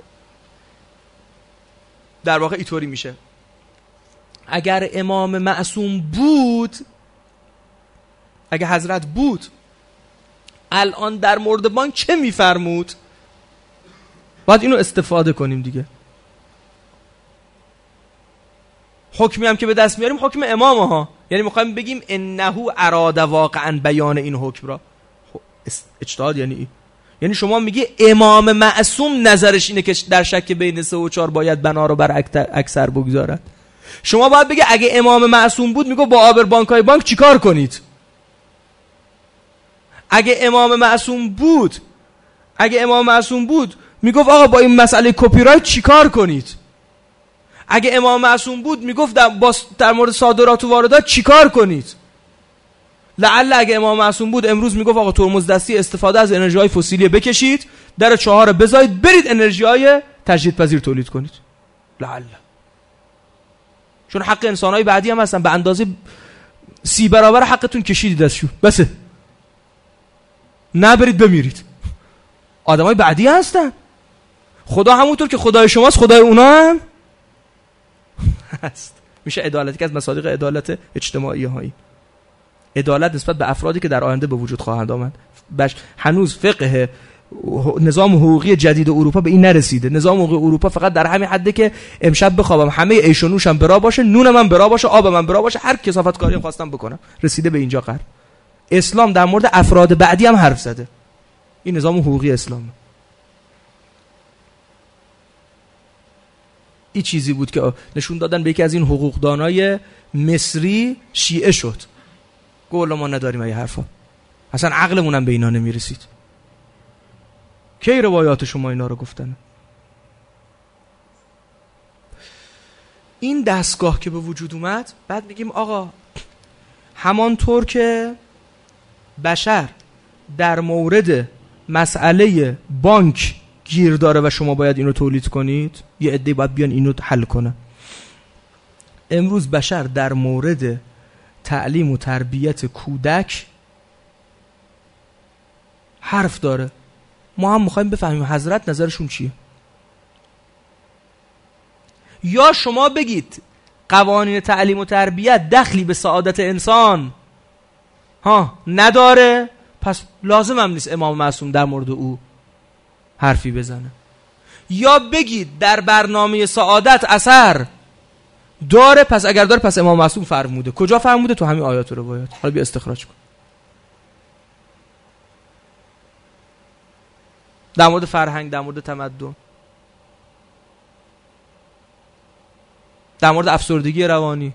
در واقع اینطوری میشه اگر امام معصوم بود، اگه حضرت بود، الان در مورد بانک چه میفرمود؟ باید اینو استفاده کنیم دیگه. حکمی هم که به دست میاریم حکم امامه ها، یعنی میخوایم بگیم انه اراد واقعا بیان این حکم را. اجتهاد یعنی این، یعنی شما میگی امام معصوم نظرش اینه که در شک بین سه و چهار باید بنا رو بر اکثر بگذارد. شما باید بگی اگه امام معصوم بود میگو با آبر بانکای بانک چیکار کنید. اگه امام معصوم بود اگه امام معصوم بود میگفت آقا با این مسئله کپی رایت چیکار کنید. اگه امام معصوم بود میگفت در, در مورد صادرات و واردات چیکار کنید. لعل اگه امام معصوم بود امروز میگفت آقا ترمز دستی استفاده از انرژی های فسیلی بکشید، در چهار بزایید، برید انرژی های تجدیدپذیر تولید کنید. لعل چون حق انسان های بعدی هم هستن، به اندازه سی برابر حقتون کشیدید دستشو، بسه نه برید بمیرید. آدم های بعدی هستن. خدا همونطور که خدای شماست خدای اونا هم هست. میشه عدالتی که از مصادیق عدالت اجتماعی هایی، عدالت نسبت به افرادی که در آینده به وجود خواهند آمد. بش هنوز فقه نظام حقوقی جدید اروپا به این نرسیده. نظام حقوقی اروپا فقط در همین حده که امشب بخوابم همه ایش و نوشم برا باشه، نونم هم برا باشه، آبم هم برا باشه، هر کثافت کاری هم خواستم بکنم. رسیده به اینجا قرار. اسلام در مورد افراد بعدی هم حرف زده. این نظام حقوقی اسلام. این چیزی بود که نشون دادن به یکی از این حقوقدانای مصری شیعه شد. گفت ما نداریم این حرفا، اصلا عقلمون هم به اینا نمیرسید. کی روایات شما اینا رو گفتن؟ این دستگاه که به وجود اومد، بعد میگیم آقا همانطور که بشر در مورد مسئله بانک گیر داره و شما باید اینو تولید کنید، یه عده باید بیان اینو حل کنن. امروز بشر در مورد تعلیم و تربیت کودک حرف داره. ما هم میخوایم بفهمیم حضرت نظرشون چیه. یا شما بگید قوانین تعلیم و تربیت دخلی به سعادت انسان ها نداره، پس لازم هم نیست امام معصوم در مورد او حرفی بزنه. یا بگید در برنامه سعادت اثر داره، پس اگر داره پس امام معصوم فرموده. کجا فرموده؟ تو همین آیات و روایات. حالا بیا استخراج کن. در مورد فرهنگ، در مورد تمدن، در مورد افسردگی روانی،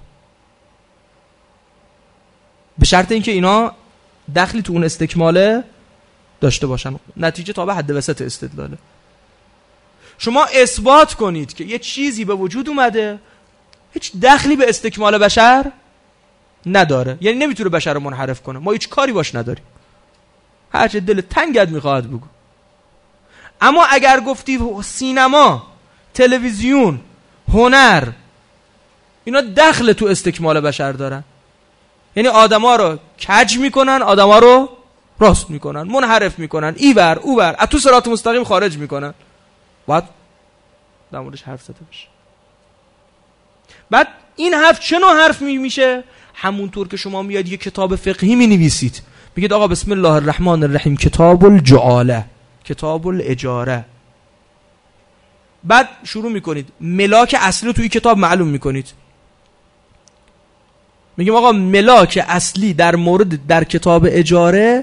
به شرط اینکه اینا دخلی تو اون استکماله داشته باشن. نتیجه تا به حد وسط استدلاله. شما اثبات کنید که یه چیزی به وجود اومده هیچ دخلی به استکمال بشر نداره، یعنی نمیتونه بشر رو منحرف کنه، ما هیچ کاری باش نداریم، هرچه دل تنگت میخواد بگو. اما اگر گفتی سینما، تلویزیون، هنر، اینا دخل تو استکمال بشر دارن، یعنی آدما رو کج میکنن، آدما رو راست میکنن، منحرف میکنن، ایور اوور، از تو صراط مستقیم خارج میکنن، باید در موردش حرف زده بشه. بعد این حرف چه نوع حرف میشه؟ همونطور که شما میاد یه کتاب فقهی مینویسید، بگید آقا بسم الله الرحمن الرحیم کتاب الجعاله، کتاب الاجاره، بعد شروع میکنید ملاک اصلی رو توی کتاب معلوم میکنید. میگیم آقا ملاک اصلی در مورد در کتاب اجاره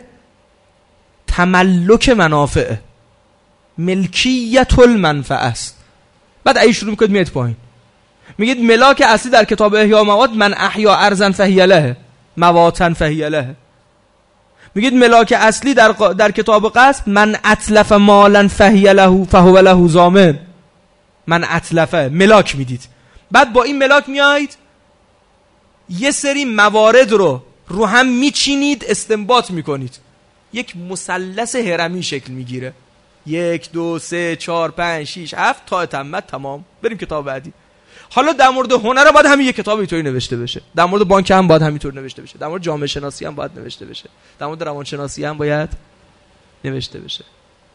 تملک منافع، ملکیت المنفعه است. بعد ای شروع میکنید میاد پایین، میگید ملاک اصلی در کتاب احیا مواد من احیا ارضا فهی له مواطن فهی له. میگید ملاک اصلی در در کتاب قصب من اتلف مالا فهی له فهو له ضامن. من اتلفه ملاک میدید. بعد با این ملاک میایید یه سری موارد رو رو هم میچینید، استنباط میکنید، یک مثلث هرمی شکل میگیره. یک دو سه چهار پنج شیش هفت تا تمت تمام. بریم کتاب بعدی. حالا در مورد هنر باید همین یک کتاب اینطوری نوشته بشه، در مورد بانک هم باید همینطور نوشته بشه، در مورد جامعه شناسی هم باید نوشته بشه، در مورد روانشناسی هم باید نوشته بشه،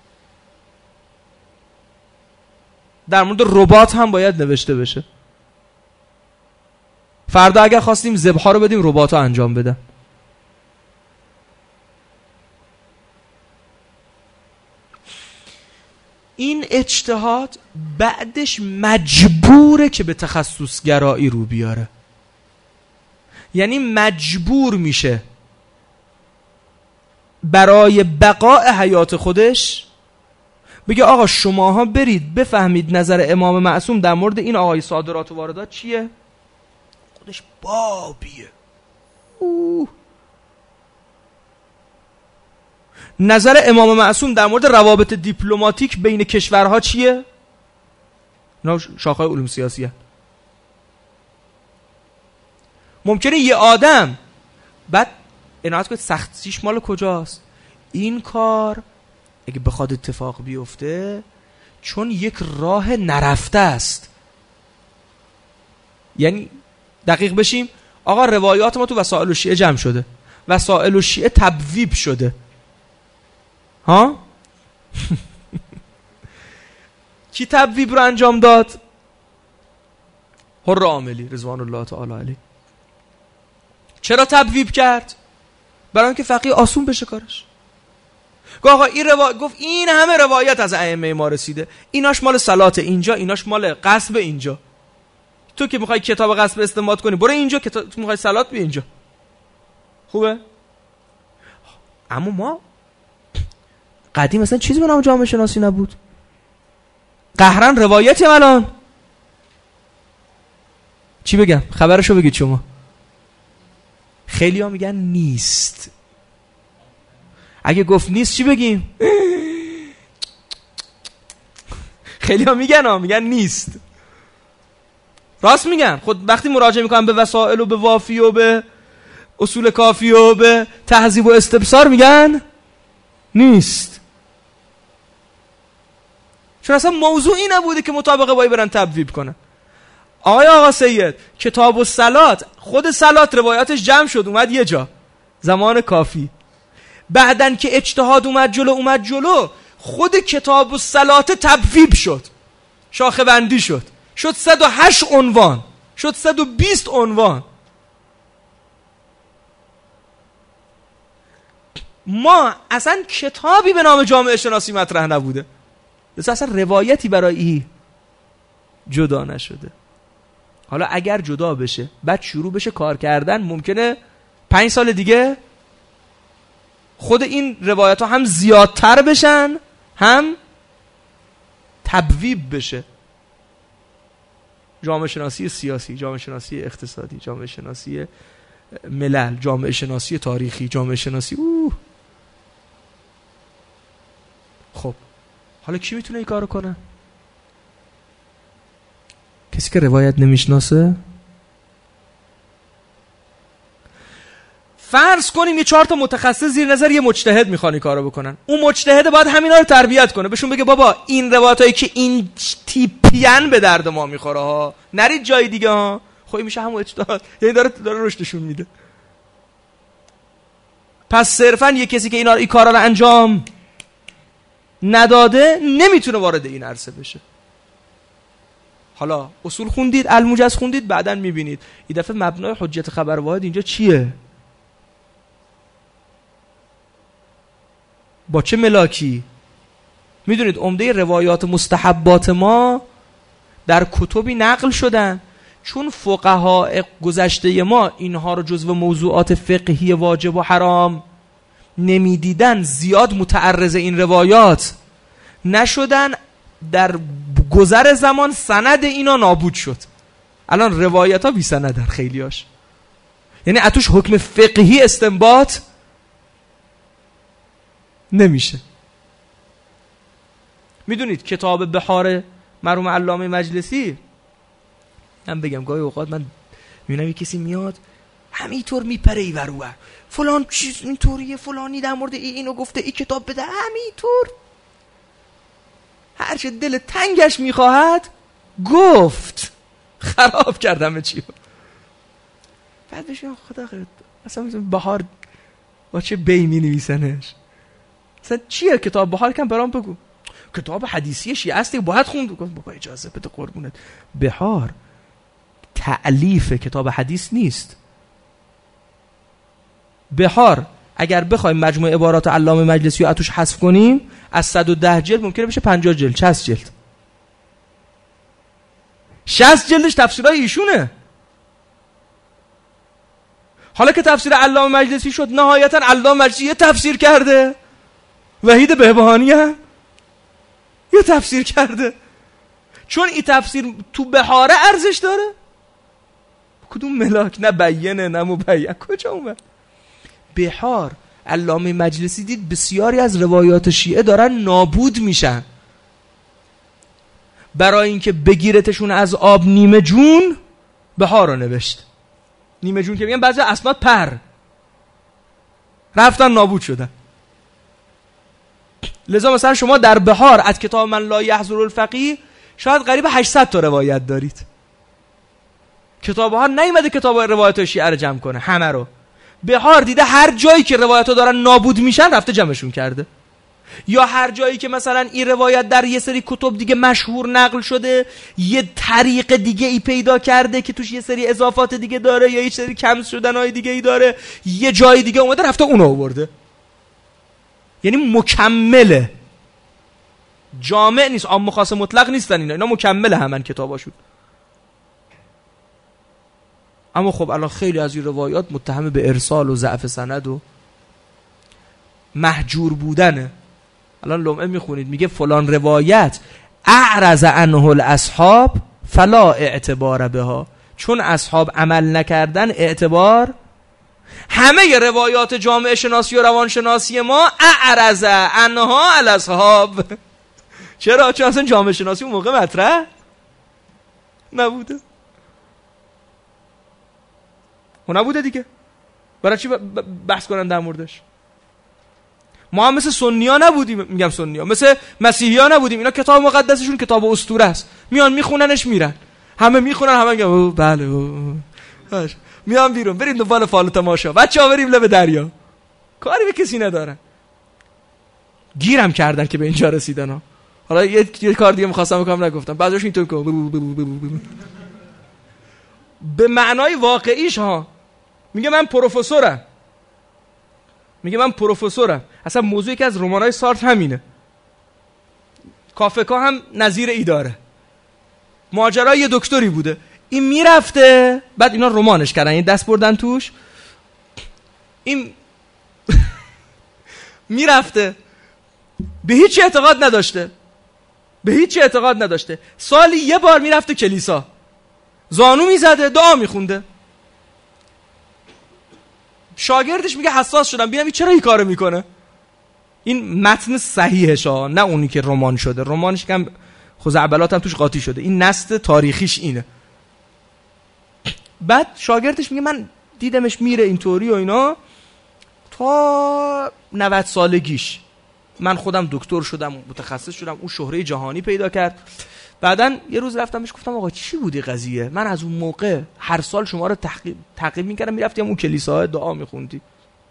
در مورد ربات هم باید نوشته بشه. فردا اگر خواستیم ذبح‌ها رو بدیم ربات ها انجام بدن. این اجتهاد بعدش مجبوره که به تخصص گرایی رو بیاره، یعنی مجبور میشه برای بقاء حیات خودش بگه آقا شماها برید بفهمید نظر امام معصوم در مورد این آقای صادرات و واردات چیه. خودش بابیه. اوه. نظر امام معصوم در مورد روابط دیپلماتیک بین کشورها چیه؟ اینا شاخه‌های علوم سیاسیه. ممکنه یه آدم بعد عنایت کنید سختیش مال کجاست؟ این کار اگه بخواد اتفاق بیفته چون یک راه نرفته است. یعنی دقیق بشیم، آقا روایات ما تو وسائل الشیعه جمع شده، وسائل الشیعه تبویب شده، ها؟ کی تبویب رو انجام داد؟ حر عاملی رضوان الله تعالی علیه. چرا تبویب کرد؟ برای اینکه فقیه آسون بشه کارش. گفت آقا این روا... گفت این همه روایت از ائمه ما رسیده، ایناش مال صلات اینجا، ایناش مال قصب اینجا. تو که میخوای کتاب قصب استنباط کنی برو اینجا، که تو میخوای صلات بی اینجا. خوبه؟ اما ما قدیم مثلا چیزی به نام جامعه شناسی نبود. قهرن روایتی الان چی بگم؟ خبرشو بگید شما. خیلی ها میگن نیست. اگه گفت نیست چی بگیم؟ خیلی ها میگن ها میگن نیست. راست میگن. خود وقتی مراجعه میکنن به وسائل و به وافی و به اصول کافی و به تهذیب و استبصار میگن نیست. چون اصلا موضوعی نبوده که مطابقه بایی برن تبویب کنن. آقای آقا سید کتاب و صلات، خود صلات روایاتش جمع شد اومد یه جا زمان کافی، بعدن که اجتهاد اومد جلو اومد جلو خود کتاب و صلات تبویب شد، شاخه بندی شد، شد صد و هشت عنوان، شد صد و بیست عنوان. ما اصلا کتابی به نام جامعه شناسی مطرح نبوده، اصلا روایتی برای جدا نشده. حالا اگر جدا بشه بعد شروع بشه کار کردن، ممکنه پنج سال دیگه خود این روایت ها هم زیادتر بشن هم تبویب بشه. جامعه شناسی سیاسی، جامعه شناسی اقتصادی، جامعه شناسی ملل، جامعه شناسی تاریخی، جامعه شناسی اوه. خب حالا کی میتونه این کارو کنه؟ کسی که روایت نمیشناسه. فرض کنیم یه چهار تا متخصص زیر نظر یه مجتهد میخوان این کارو بکنن، اون مجتهد باید همینا رو تربیت کنه، بهشون بگه بابا این روایتایی که این تیپیان به درد ما میخوره ها، نرید جای دیگه ها. خب میشه همون اجتهاد، یعنی داره داره رشدشون میده. پس صرفا یه کسی که اینا این کارا رو انجام نداده نمیتونه وارد این عرصه بشه. حالا اصول خوندید، الموجز خوندید، بعداً میبینید این دفعه مبنای حجت خبر واحد اینجا چیه؟ با چه ملاکی؟ میدونید عمده روایات مستحبات ما در کتبی نقل شدن، چون فقها گذشته ما اینها رو جزو موضوعات فقهی واجب و حرام نمیدیدن، زیاد متعرض این روایات نشدن. در گذر زمان سند اینا نابود شد. الان روایت ها بی سندن خیلیاش، یعنی اتوش حکم فقهی استنباط نمیشه. میدونید کتاب بحار مرحوم علامه مجلسی من بگم گاهی اوقات من میبینم کسی میاد همینطور میپره ای ور اونور، فلان چیز اینطوریه، فلانی در مورد ای اینو گفته، ای کتاب بده، همینطور هرچه دل تنگش میخواهد گفت. خراب کردم چی. بعد بشم خدا خیرت اصلا بهار با چه بی می نویسنش، اصلا چیه کتاب بهار؟ کم برام بگو کتاب حدیثی شیعه است باید خوند. بابا اجازه بده قربونت، بهار تألیف کتاب حدیث نیست. بهار اگر بخوایم مجموع عبارات علامه مجلسی رو اتوش حذف کنیم از صد و ده جلد ممکنه بشه پنجاه جلد، شصت جلد. شصت جلدش تفسیرهای ایشونه. حالا که تفسیر علامه مجلسی شد، نهایتا علامه مجلسی یه تفسیر کرده، وحید بهبهانی هم یه تفسیر کرده. چون این تفسیر تو بهاره ارزش داره. کدوم ملاک؟ نه بیانه نه مبین، کجا اومد؟ بهار علامه مجلسی دید بسیاری از روایات شیعه دارن نابود میشن، برای اینکه بگیرتشون از آب نیمه جون بهار رو نوشت. نیمه جون که میگن بعضی اسناد پر رفتن نابود شدن. لذا مثلا شما در بهار از کتاب من لا یحضر الفقیه شاید قریب هشتصد تا روایت دارید. کتاب بهار نیومده کتاب روایات شیعه رو جمع کنه همه رو. بهار دیده هر جایی که روایت‌ها دارن نابود میشن رفته جمعشون کرده، یا هر جایی که مثلا این روایت در یه سری کتب دیگه مشهور نقل شده یه طریق دیگه ای پیدا کرده که توش یه سری اضافات دیگه داره یا یه سری کم شدن‌های دیگه ای داره، یه جای دیگه اومده رفته اونو آورده. یعنی مکمله، جامع نیست، عام خاص مطلق نیستن اینا، اینا مکمله همن کتاباشون. اما خب الان خیلی از این روایات متهم به ارسال و ضعف سند و محجور بودنه. الان لمعه میخونید میگه فلان روایت اعرض عنه الاصحاب فلا اعتبار بها، چون اصحاب عمل نکردن اعتبار. همه روایات جامعه شناسی و روان شناسی ما اعرض عنها الاصحاب. چرا؟ چون اصلا جامعه شناسی اون موقع مطرح نبوده. اون نبوده دیگه، برای چی بحث کنن در موردش؟ ما هم مثل سنی ها نبودیم، میگم سنی ها مثل مسیحی ها نبودیم. اینا کتاب مقدسشون کتاب اسطوره است، میان میخوننش میرن، همه میخونن همه میگن بله باشه، میان بیرون بریم دنبال فال تماشا، بچه‌ها بریم لب دریا، کاری به کسی ندارن. گیرم کردن که به اینجا رسیدن ها. حالا یه, یه کار دیگه می‌خواستم بکنم نگفتم، بعضیش اینطور که به معنای واقعیش ها میگه من پروفسورم، میگه من پروفسورم. اصلا موضوعی که از رمانای سارت همینه. کافکا هم نظیر ای داره. ماجرای یه دکتری بوده، این میرفته بعد اینا رمانش کردن، این دست بردن توش، این میرفته به هیچ اعتقاد نداشته، به هیچ اعتقاد نداشته، سالی یه بار میرفته کلیسا، زانو میزده، دعا میخونده. شاگردش میگه حساس شدم ببینم این چرا این کارو میکنه. این متن صحیحش ها، نه اونی که رمان شده. رمانش کم خزعبلات هم توش قاطی شده، این نص تاریخیش اینه. بعد شاگردش میگه من دیدمش میره اینطوری و اینا تا نود سالگیش. من خودم دکتر شدم، متخصص شدم، اون شهره جهانی پیدا کرد. بعدن یه روز رفتم بهش گفتم آقا چی بودی قضیه؟ من از اون موقع هر سال شما رو تعقیب تعقیب می‌کردم، می‌رفتیم اون کلیساها دعا می‌خوندی.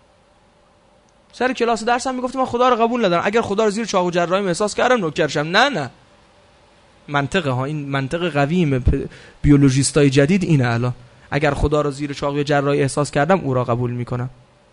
سر کلاس درسم میگفتم من خدا رو قبول ندارم، اگر خدا رو زیر چاق و جراحی احساس کردم نوکرشم. نه نه منطقه ها، این منطق قویم بیولوژیستای جدید اینه. الان اگر خدا رو زیر چاق و جراحی احساس کردم او را قبول میکنم.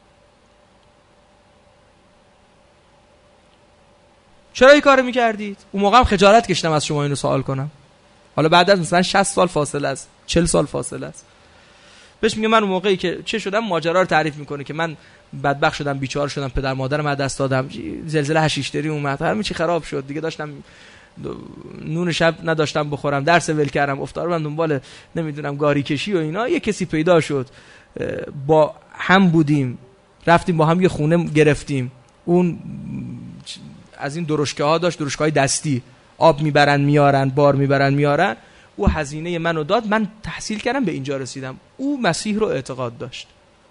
چرا این کارو میکردید؟ اون موقع هم خجالت کشیدم از شما اینو سوال کنم. حالا بعد از مثلا شصت سال فاصله است، چهل سال فاصله است. بهش میگه من اون موقعی که چه شدم ماجرا رو تعریف میکنه که من بدبخت شدم، بیچاره شدم، پدر مادرم از دست دادم، زلزله هشیشتری اومد، همه چی خراب شد دیگه، داشتم نون شب نداشتم بخورم، درس ول کردم، افتادم دنبال نمیدونم گاری کشی و اینا. یه کسی پیدا شد، با هم بودیم، رفتیم با هم یه خونه گرفتیم. اون از این درشکه ها داشت، درشکه های دستی، آب میبرن میارن، بار میبرن میارن. او هزینه منو داد، من تحصیل کردم به اینجا رسیدم. او مسیح رو اعتقاد داشت.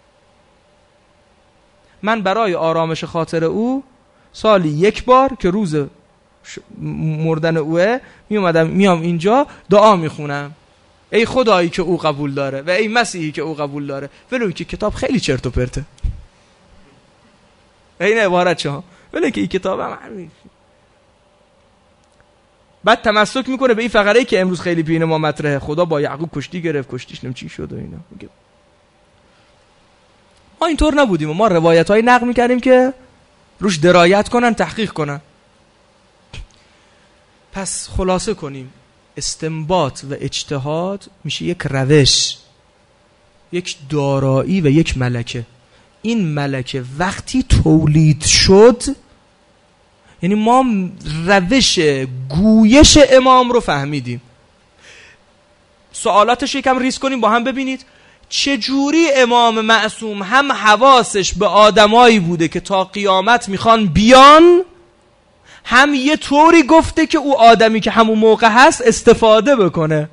من برای آرامش خاطر او سالی یک بار که روز مردن اوه می اومدم میام اینجا دعا میخونم، ای خدایی که او قبول داره و ای مسیحی که او قبول داره، ولی که کتاب خیلی چرت و پرته. این عبارت چه ولی که این کتاب هم همین. بعد تمسک میکنه به این فقره که امروز خیلی بین ما مطرحه، خدا با یعقوب کشتی گرفت، کشتیش نم چی شد و اینا. ما اینطور نبودیم و ما روایت های نقل میکردیم که روش درایت کنن، تحقیق کنن. پس خلاصه کنیم، استنباط و اجتهاد میشه یک روش، یک دارایی و یک ملکه. این ملکه وقتی تولید شد، یعنی ما روش گویش امام رو فهمیدیم. سوالاتش یکم ریز کنیم با هم ببینید چجوری امام معصوم هم حواسش به آدمایی بوده که تا قیامت میخوان بیان، هم یه طوری گفته که او آدمی که همون موقع هست استفاده بکنه.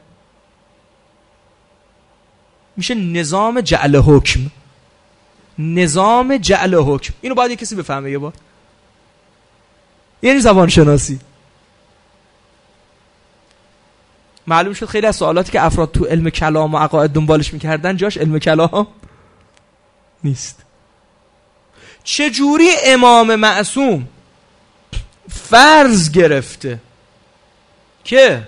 میشه نظام جعل حکم. نظام جعل حکم اینو باید یه کسی بفهمه یه بار. یعنی زبان شناسی. معلوم شد خیلی از سوالاتی که افراد تو علم کلام و عقاید دنبالش میکردن جاش علم کلام نیست. چجوری امام معصوم فرض گرفته که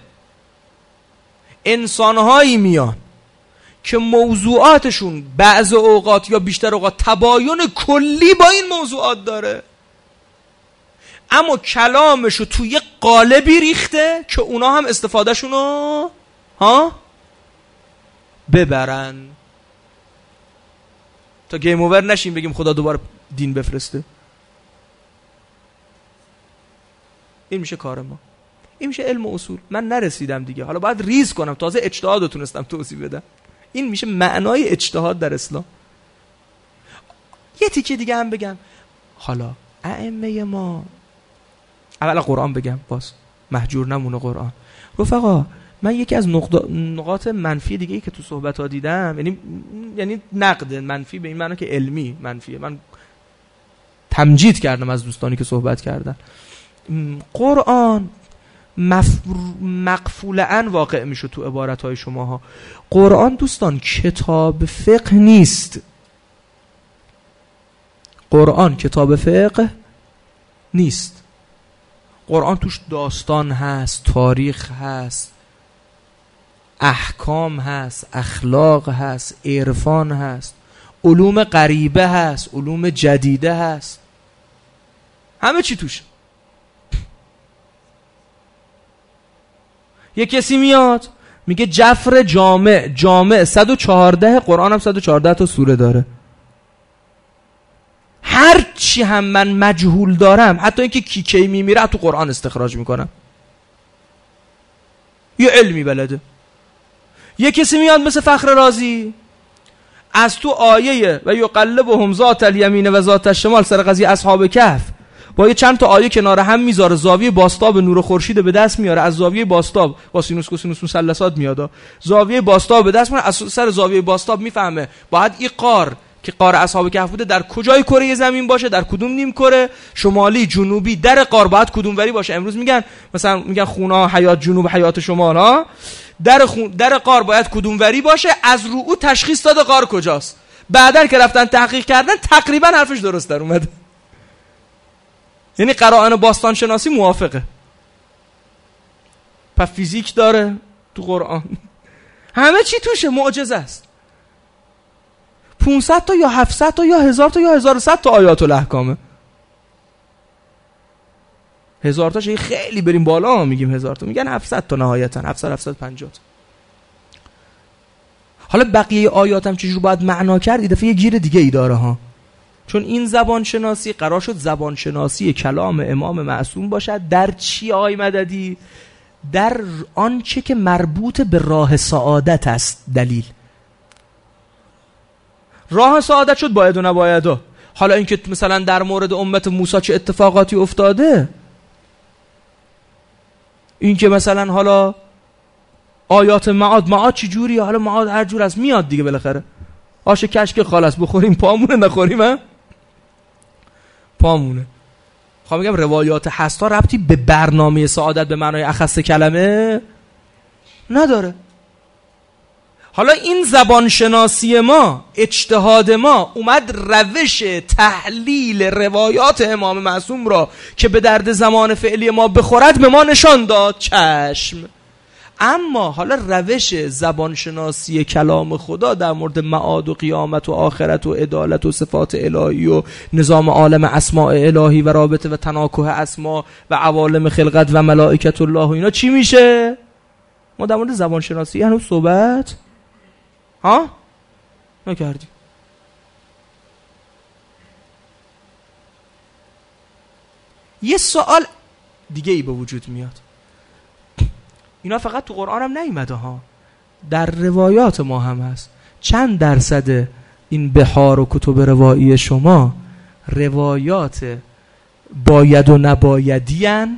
انسانهایی میان که موضوعاتشون بعض اوقات یا بیشتر اوقات تباین کلی با این موضوعات داره، اما کلامشو توی قالبی ریخته که اونا هم استفادهشونو ها ببرن تا گیم اوور نشیم بگیم خدا دوباره دین بفرسته. این میشه کار ما، این میشه علم و اصول. من نرسیدم دیگه، حالا باید ریز کنم، تازه اجتهاد رو تونستم توضیح بدم. این میشه معنای اجتهاد در اسلام. یه تیکه دیگه هم بگم، حالا ائمه ما، اولا قرآن بگم باز محجور نمونه قرآن. رفقا من یکی از نقاط منفی دیگه ای که تو صحبت ها دیدم، یعنی یعنی نقد منفی به این معنی که علمی منفیه، من تمجید کردم از دوستانی که صحبت کردن، قرآن مقفوله‌اً واقع میشه تو عبارتهای شماها. قرآن دوستان کتاب فقه نیست. قرآن کتاب فقه نیست. قرآن توش داستان هست، تاریخ هست، احکام هست، اخلاق هست، عرفان هست، علوم غریبه هست، علوم جدیده هست، همه چی توش. یه کسی میاد میگه جفر جامع، جامع صد و چهارده، قرآن هم صد و چهارده تا سوره داره. هر چی هم من مجهول دارم، حتی اینکه کی کی میمیره تو قرآن استخراج میکنم. یه علمی بلده. یه کسی میاد مثل فخر رازی از تو آیه و یقلبهم ذات الیمین و ذات الشمال سر قضیه اصحاب کهف با یه چند تا آیه کنار هم میذاره، زاویه باستاب نور خورشید به دست میاره، از زاویه باستاب با سینوس کوسینوس مثلثات میاد، زاویه باستاب به دست میاره، از سر زاویه باستاب میفهمه باید این قار که قار اصحاب کهف بوده در کجای کره زمین باشه، در کدوم نیم کره، شمالی جنوبی، در قار باید کدوم وری باشه. امروز میگن مثلا میگن خونه حیات جنوب حیات شمال ها، در خون در قار باید کدوم وری باشه، از رو او تشخیص داده قار کجاست. بعدن که رفتن تحقیق کردن تقریبا حرفش درست در اومده. یعنی قرائن باستان شناسی موافقه. پس فیزیک داره تو قرآن، همه چی توشه، معجزه است. پانصد تا یا هفتصد تا یا هزار تا یا هزار و صد تا آیات الاحکامه. هزار تاش خیلی بریم بالا میگیم هزار تا، میگن هفتصد تا نهایتا، هفتصد هفتصد و پنجاه. حالا بقیه آیات هم چجور باید معنا کرد، این دفعه یه گیر دیگه ای داره ها. چون این زبان شناسی قرار شد زبان شناسی کلام امام معصوم باشد در چی آقای مددی؟ در آنچه که مربوط به راه سعادت است. دلیل راه سعادت شد باید و نبایده. حالا اینکه مثلا در مورد امت موسی چه اتفاقاتی افتاده، اینکه مثلا حالا آیات معاد، معاد چی جوریه؟ حالا معاد هر جور از میاد دیگه بالاخره. آش کشک خالص بخوریم پامونه، نخوریم هم پامونه. خواهم میگم روایات هستا ربطی به برنامه سعادت به معنای اخص کلمه نداره. حالا این زبان شناسی ما، اجتهاد ما اومد روش تحلیل روایات امام معصوم را که به درد زمان فعلی ما بخورد به ما نشان داد، چشم. اما حالا روش زبان شناسی کلام خدا در مورد معاد و قیامت و آخرت و عدالت و صفات الهی و نظام عالم اسماء الهی و رابطه و تناکه اسما و عوالم خلقت و ملائکت الله و اینا چی میشه؟ ما در مورد زبان شناسی هنوز صحبت ها نکردیم. یه سوال دیگه ای به وجود میاد. اینا فقط تو قرآن هم نیومده ها، در روایات ما هم هست. چند درصد این بحار و کتب روایی شما روایات باید و نبایدی هن؟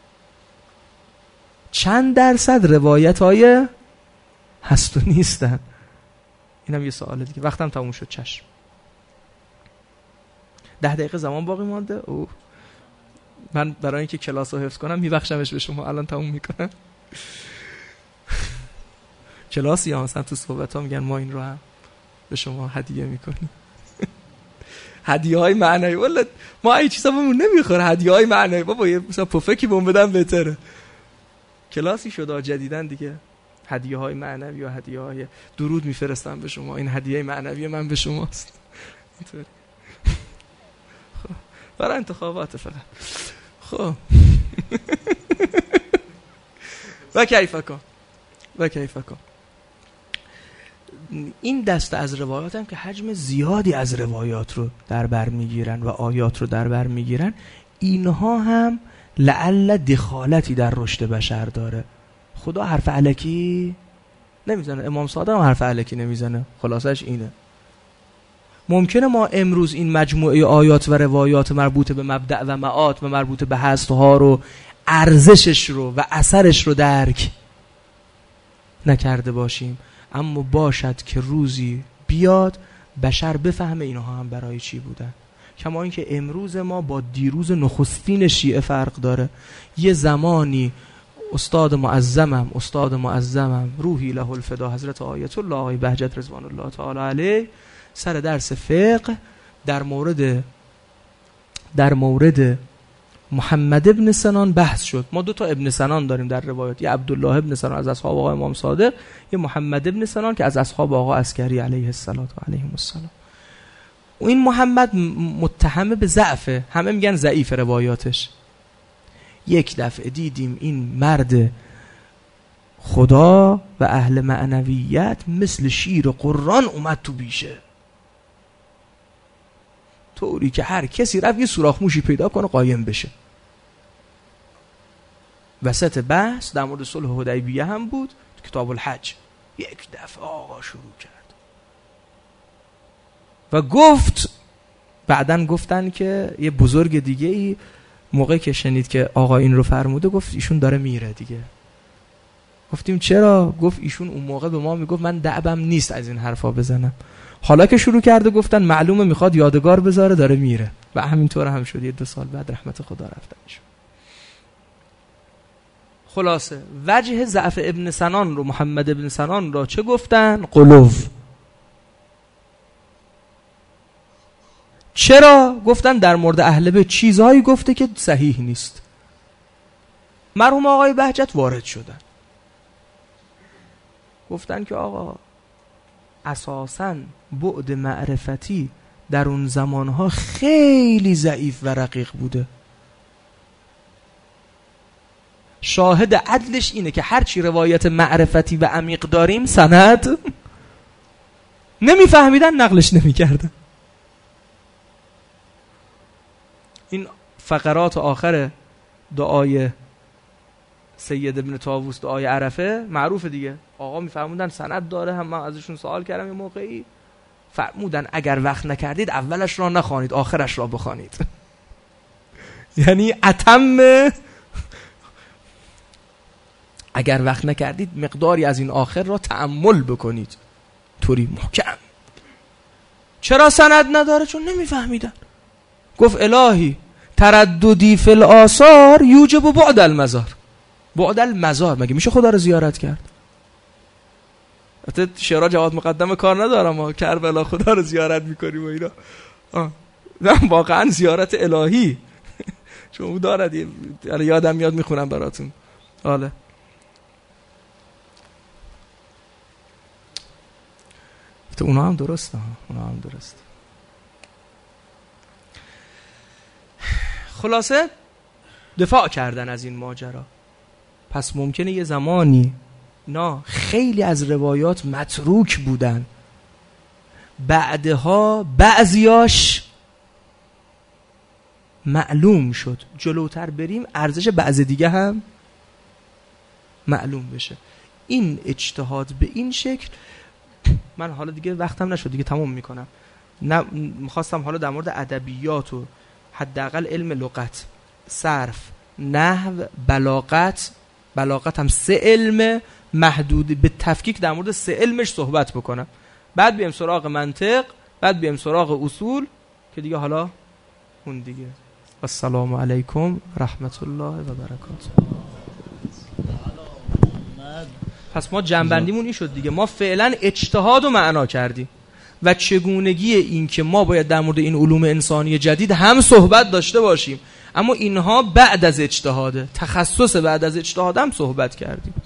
چند درصد روایت های هست و نیستن؟ اینم یه سواله دیگه. وقتم تموم شد. چشم. ده دقیقه زمان باقی مانده. اوه. من برای اینکه کلاس رو حفظ کنم میبخشمش به شما. الان تموم میکنم. کلاسی ها مثلا تو صحبت ها میگن ما این رو هم به شما هدیه میکنیم. هدیه های معنایی. والا ما این چیزا بهمون نمیخوره. هدیه های معنایی بابا یه مثلا پفکی بهمون بدن بهتره. کلاسی شده جدیدن دیگه، هدیه های معنوی و هدیه های درود میفرستم به شما. این هدیه معنوی من به شماست. اینطوری. خب برای انتخابات فقط. خب و کیف کن و کیف کن. این دسته از روایات هم که حجم زیادی از روایات رو در بر میگیرن و آیات رو در بر میگیرن، اینها هم لعل دخالتی در رشد بشر داره. خدا حرف الکی نمیزنه، امام صادق هم حرف الکی نمیزنه. خلاصش اینه. ممکنه ما امروز این مجموعه آیات و روایات مربوط به مبدأ و معاد و مربوط به هستها رو، ارزشش رو و اثرش رو درک نکرده باشیم، اما باشد که روزی بیاد بشر بفهمه اینها هم برای چی بودن. کما اینکه امروز ما با دیروز نخستین شیعه فرق داره. یه زمانی استاد معظمم استاد معظمم روحی له الفدا حضرت آیت الله آقای بهجت رضوان الله تعالی علیه سر درس فقه در مورد در مورد محمد ابن سنان بحث شد. ما دو تا ابن سنان داریم در روایات، یه عبدالله ابن سنان از اصحاب آقا امام صادق، یه محمد ابن سنان که از اصحاب آقا عسکری علیه السلام و علیهم السلام. و این محمد متهم به ضعفه، همه میگن ضعیف روایاتش. یک دفعه دیدیم این مرد خدا و اهل معنویت مثل شیر قرآن اومد تو بیشه، طوری که هر کسی رفت یه سوراخ موشی پیدا کنه قایم بشه. وسط بحث در مورد صلح حدیبیه هم بود، کتاب الحج، یک دفعه آقا شروع کرد و گفت، بعدن گفتن که یه بزرگ دیگه ای موقعی که شنید که آقا این رو فرموده گفت ایشون داره میره دیگه. گفتیم چرا؟ گفت ایشون اون موقع به ما میگفت من دعبم نیست از این حرفا بزنم، حالا که شروع کرده گفتن معلومه میخواد یادگار بذاره داره میره. و همینطور هم شد. یه دو سال بعد رحمت خدا رفتن شد. خلاصه وجه ضعف ابن سنان رو، محمد ابن سنان رو چه گفتن؟ قلوب. چرا؟ گفتن در مورد اهل بیت چیزهایی گفته که صحیح نیست. مرحوم آقای بهجت وارد شدن، گفتن که آقا اساساً بعد معرفتی در اون زمانها خیلی ضعیف و رقیق بوده. شاهد عدلش اینه که هرچی روایت معرفتی و عمیق داریم سند نمیفهمیدن، نقلش نمیکردن. این فقرات آخر دعای سید ابن طاووس، دعای عرفه، معروف دیگه. آقا میفهموندن سند داره، هم من ازشون سوال کردم یه موقعی، فرمودن اگر وقت نکردید اولش را نخوانید آخرش را بخوانید. یعنی اتم اگر وقت نکردید مقداری از این آخر را تأمل بکنید طوری محکم. چرا سند نداره؟ چون نمیفهمیدن. گفت الهی ترددی فی الآثار یوجب بعد المزار. بعد المزار مگه میشه خدا رو زیارت کرد؟ البته شعرها جواد مقدم کار ندارم، ما کربلا خدا رو زیارت میکنیم و اینا. آه. نه واقعا زیارت الهی چون او دارد، یادم میاد میخونم براتون. حالا تو اونا هم درسته، اونا هم درسته. خلاصه دفاع کردن از این ماجرا. پس ممکنه یه زمانی نه خیلی از روایات متروک بودن، بعدها بعضیاش معلوم شد. جلوتر بریم ارزش بعض دیگه هم معلوم بشه. این اجتهاد به این شکل. من حالا دیگه وقتم نشد دیگه تموم میکنم. نه میخواستم حالا در مورد ادبیات و حداقل علم لغت، صرف، نحو، بلاغت، بلاغت هم سه علم محدود به تفکیک در مورد سه علمش صحبت بکنم. بعد بیام سراغ منطق، بعد بیام سراغ اصول که دیگه حالا اون دیگه. السلام علیکم رحمت الله و برکاته. پس ما جنبندیمون این شد دیگه. ما فعلا اجتهاد و معنا کردیم و چگونگی این که ما باید در مورد این علوم انسانی جدید هم صحبت داشته باشیم، اما اینها بعد از اجتهاده، تخصص بعد از اجتهاد هم صحبت کردیم.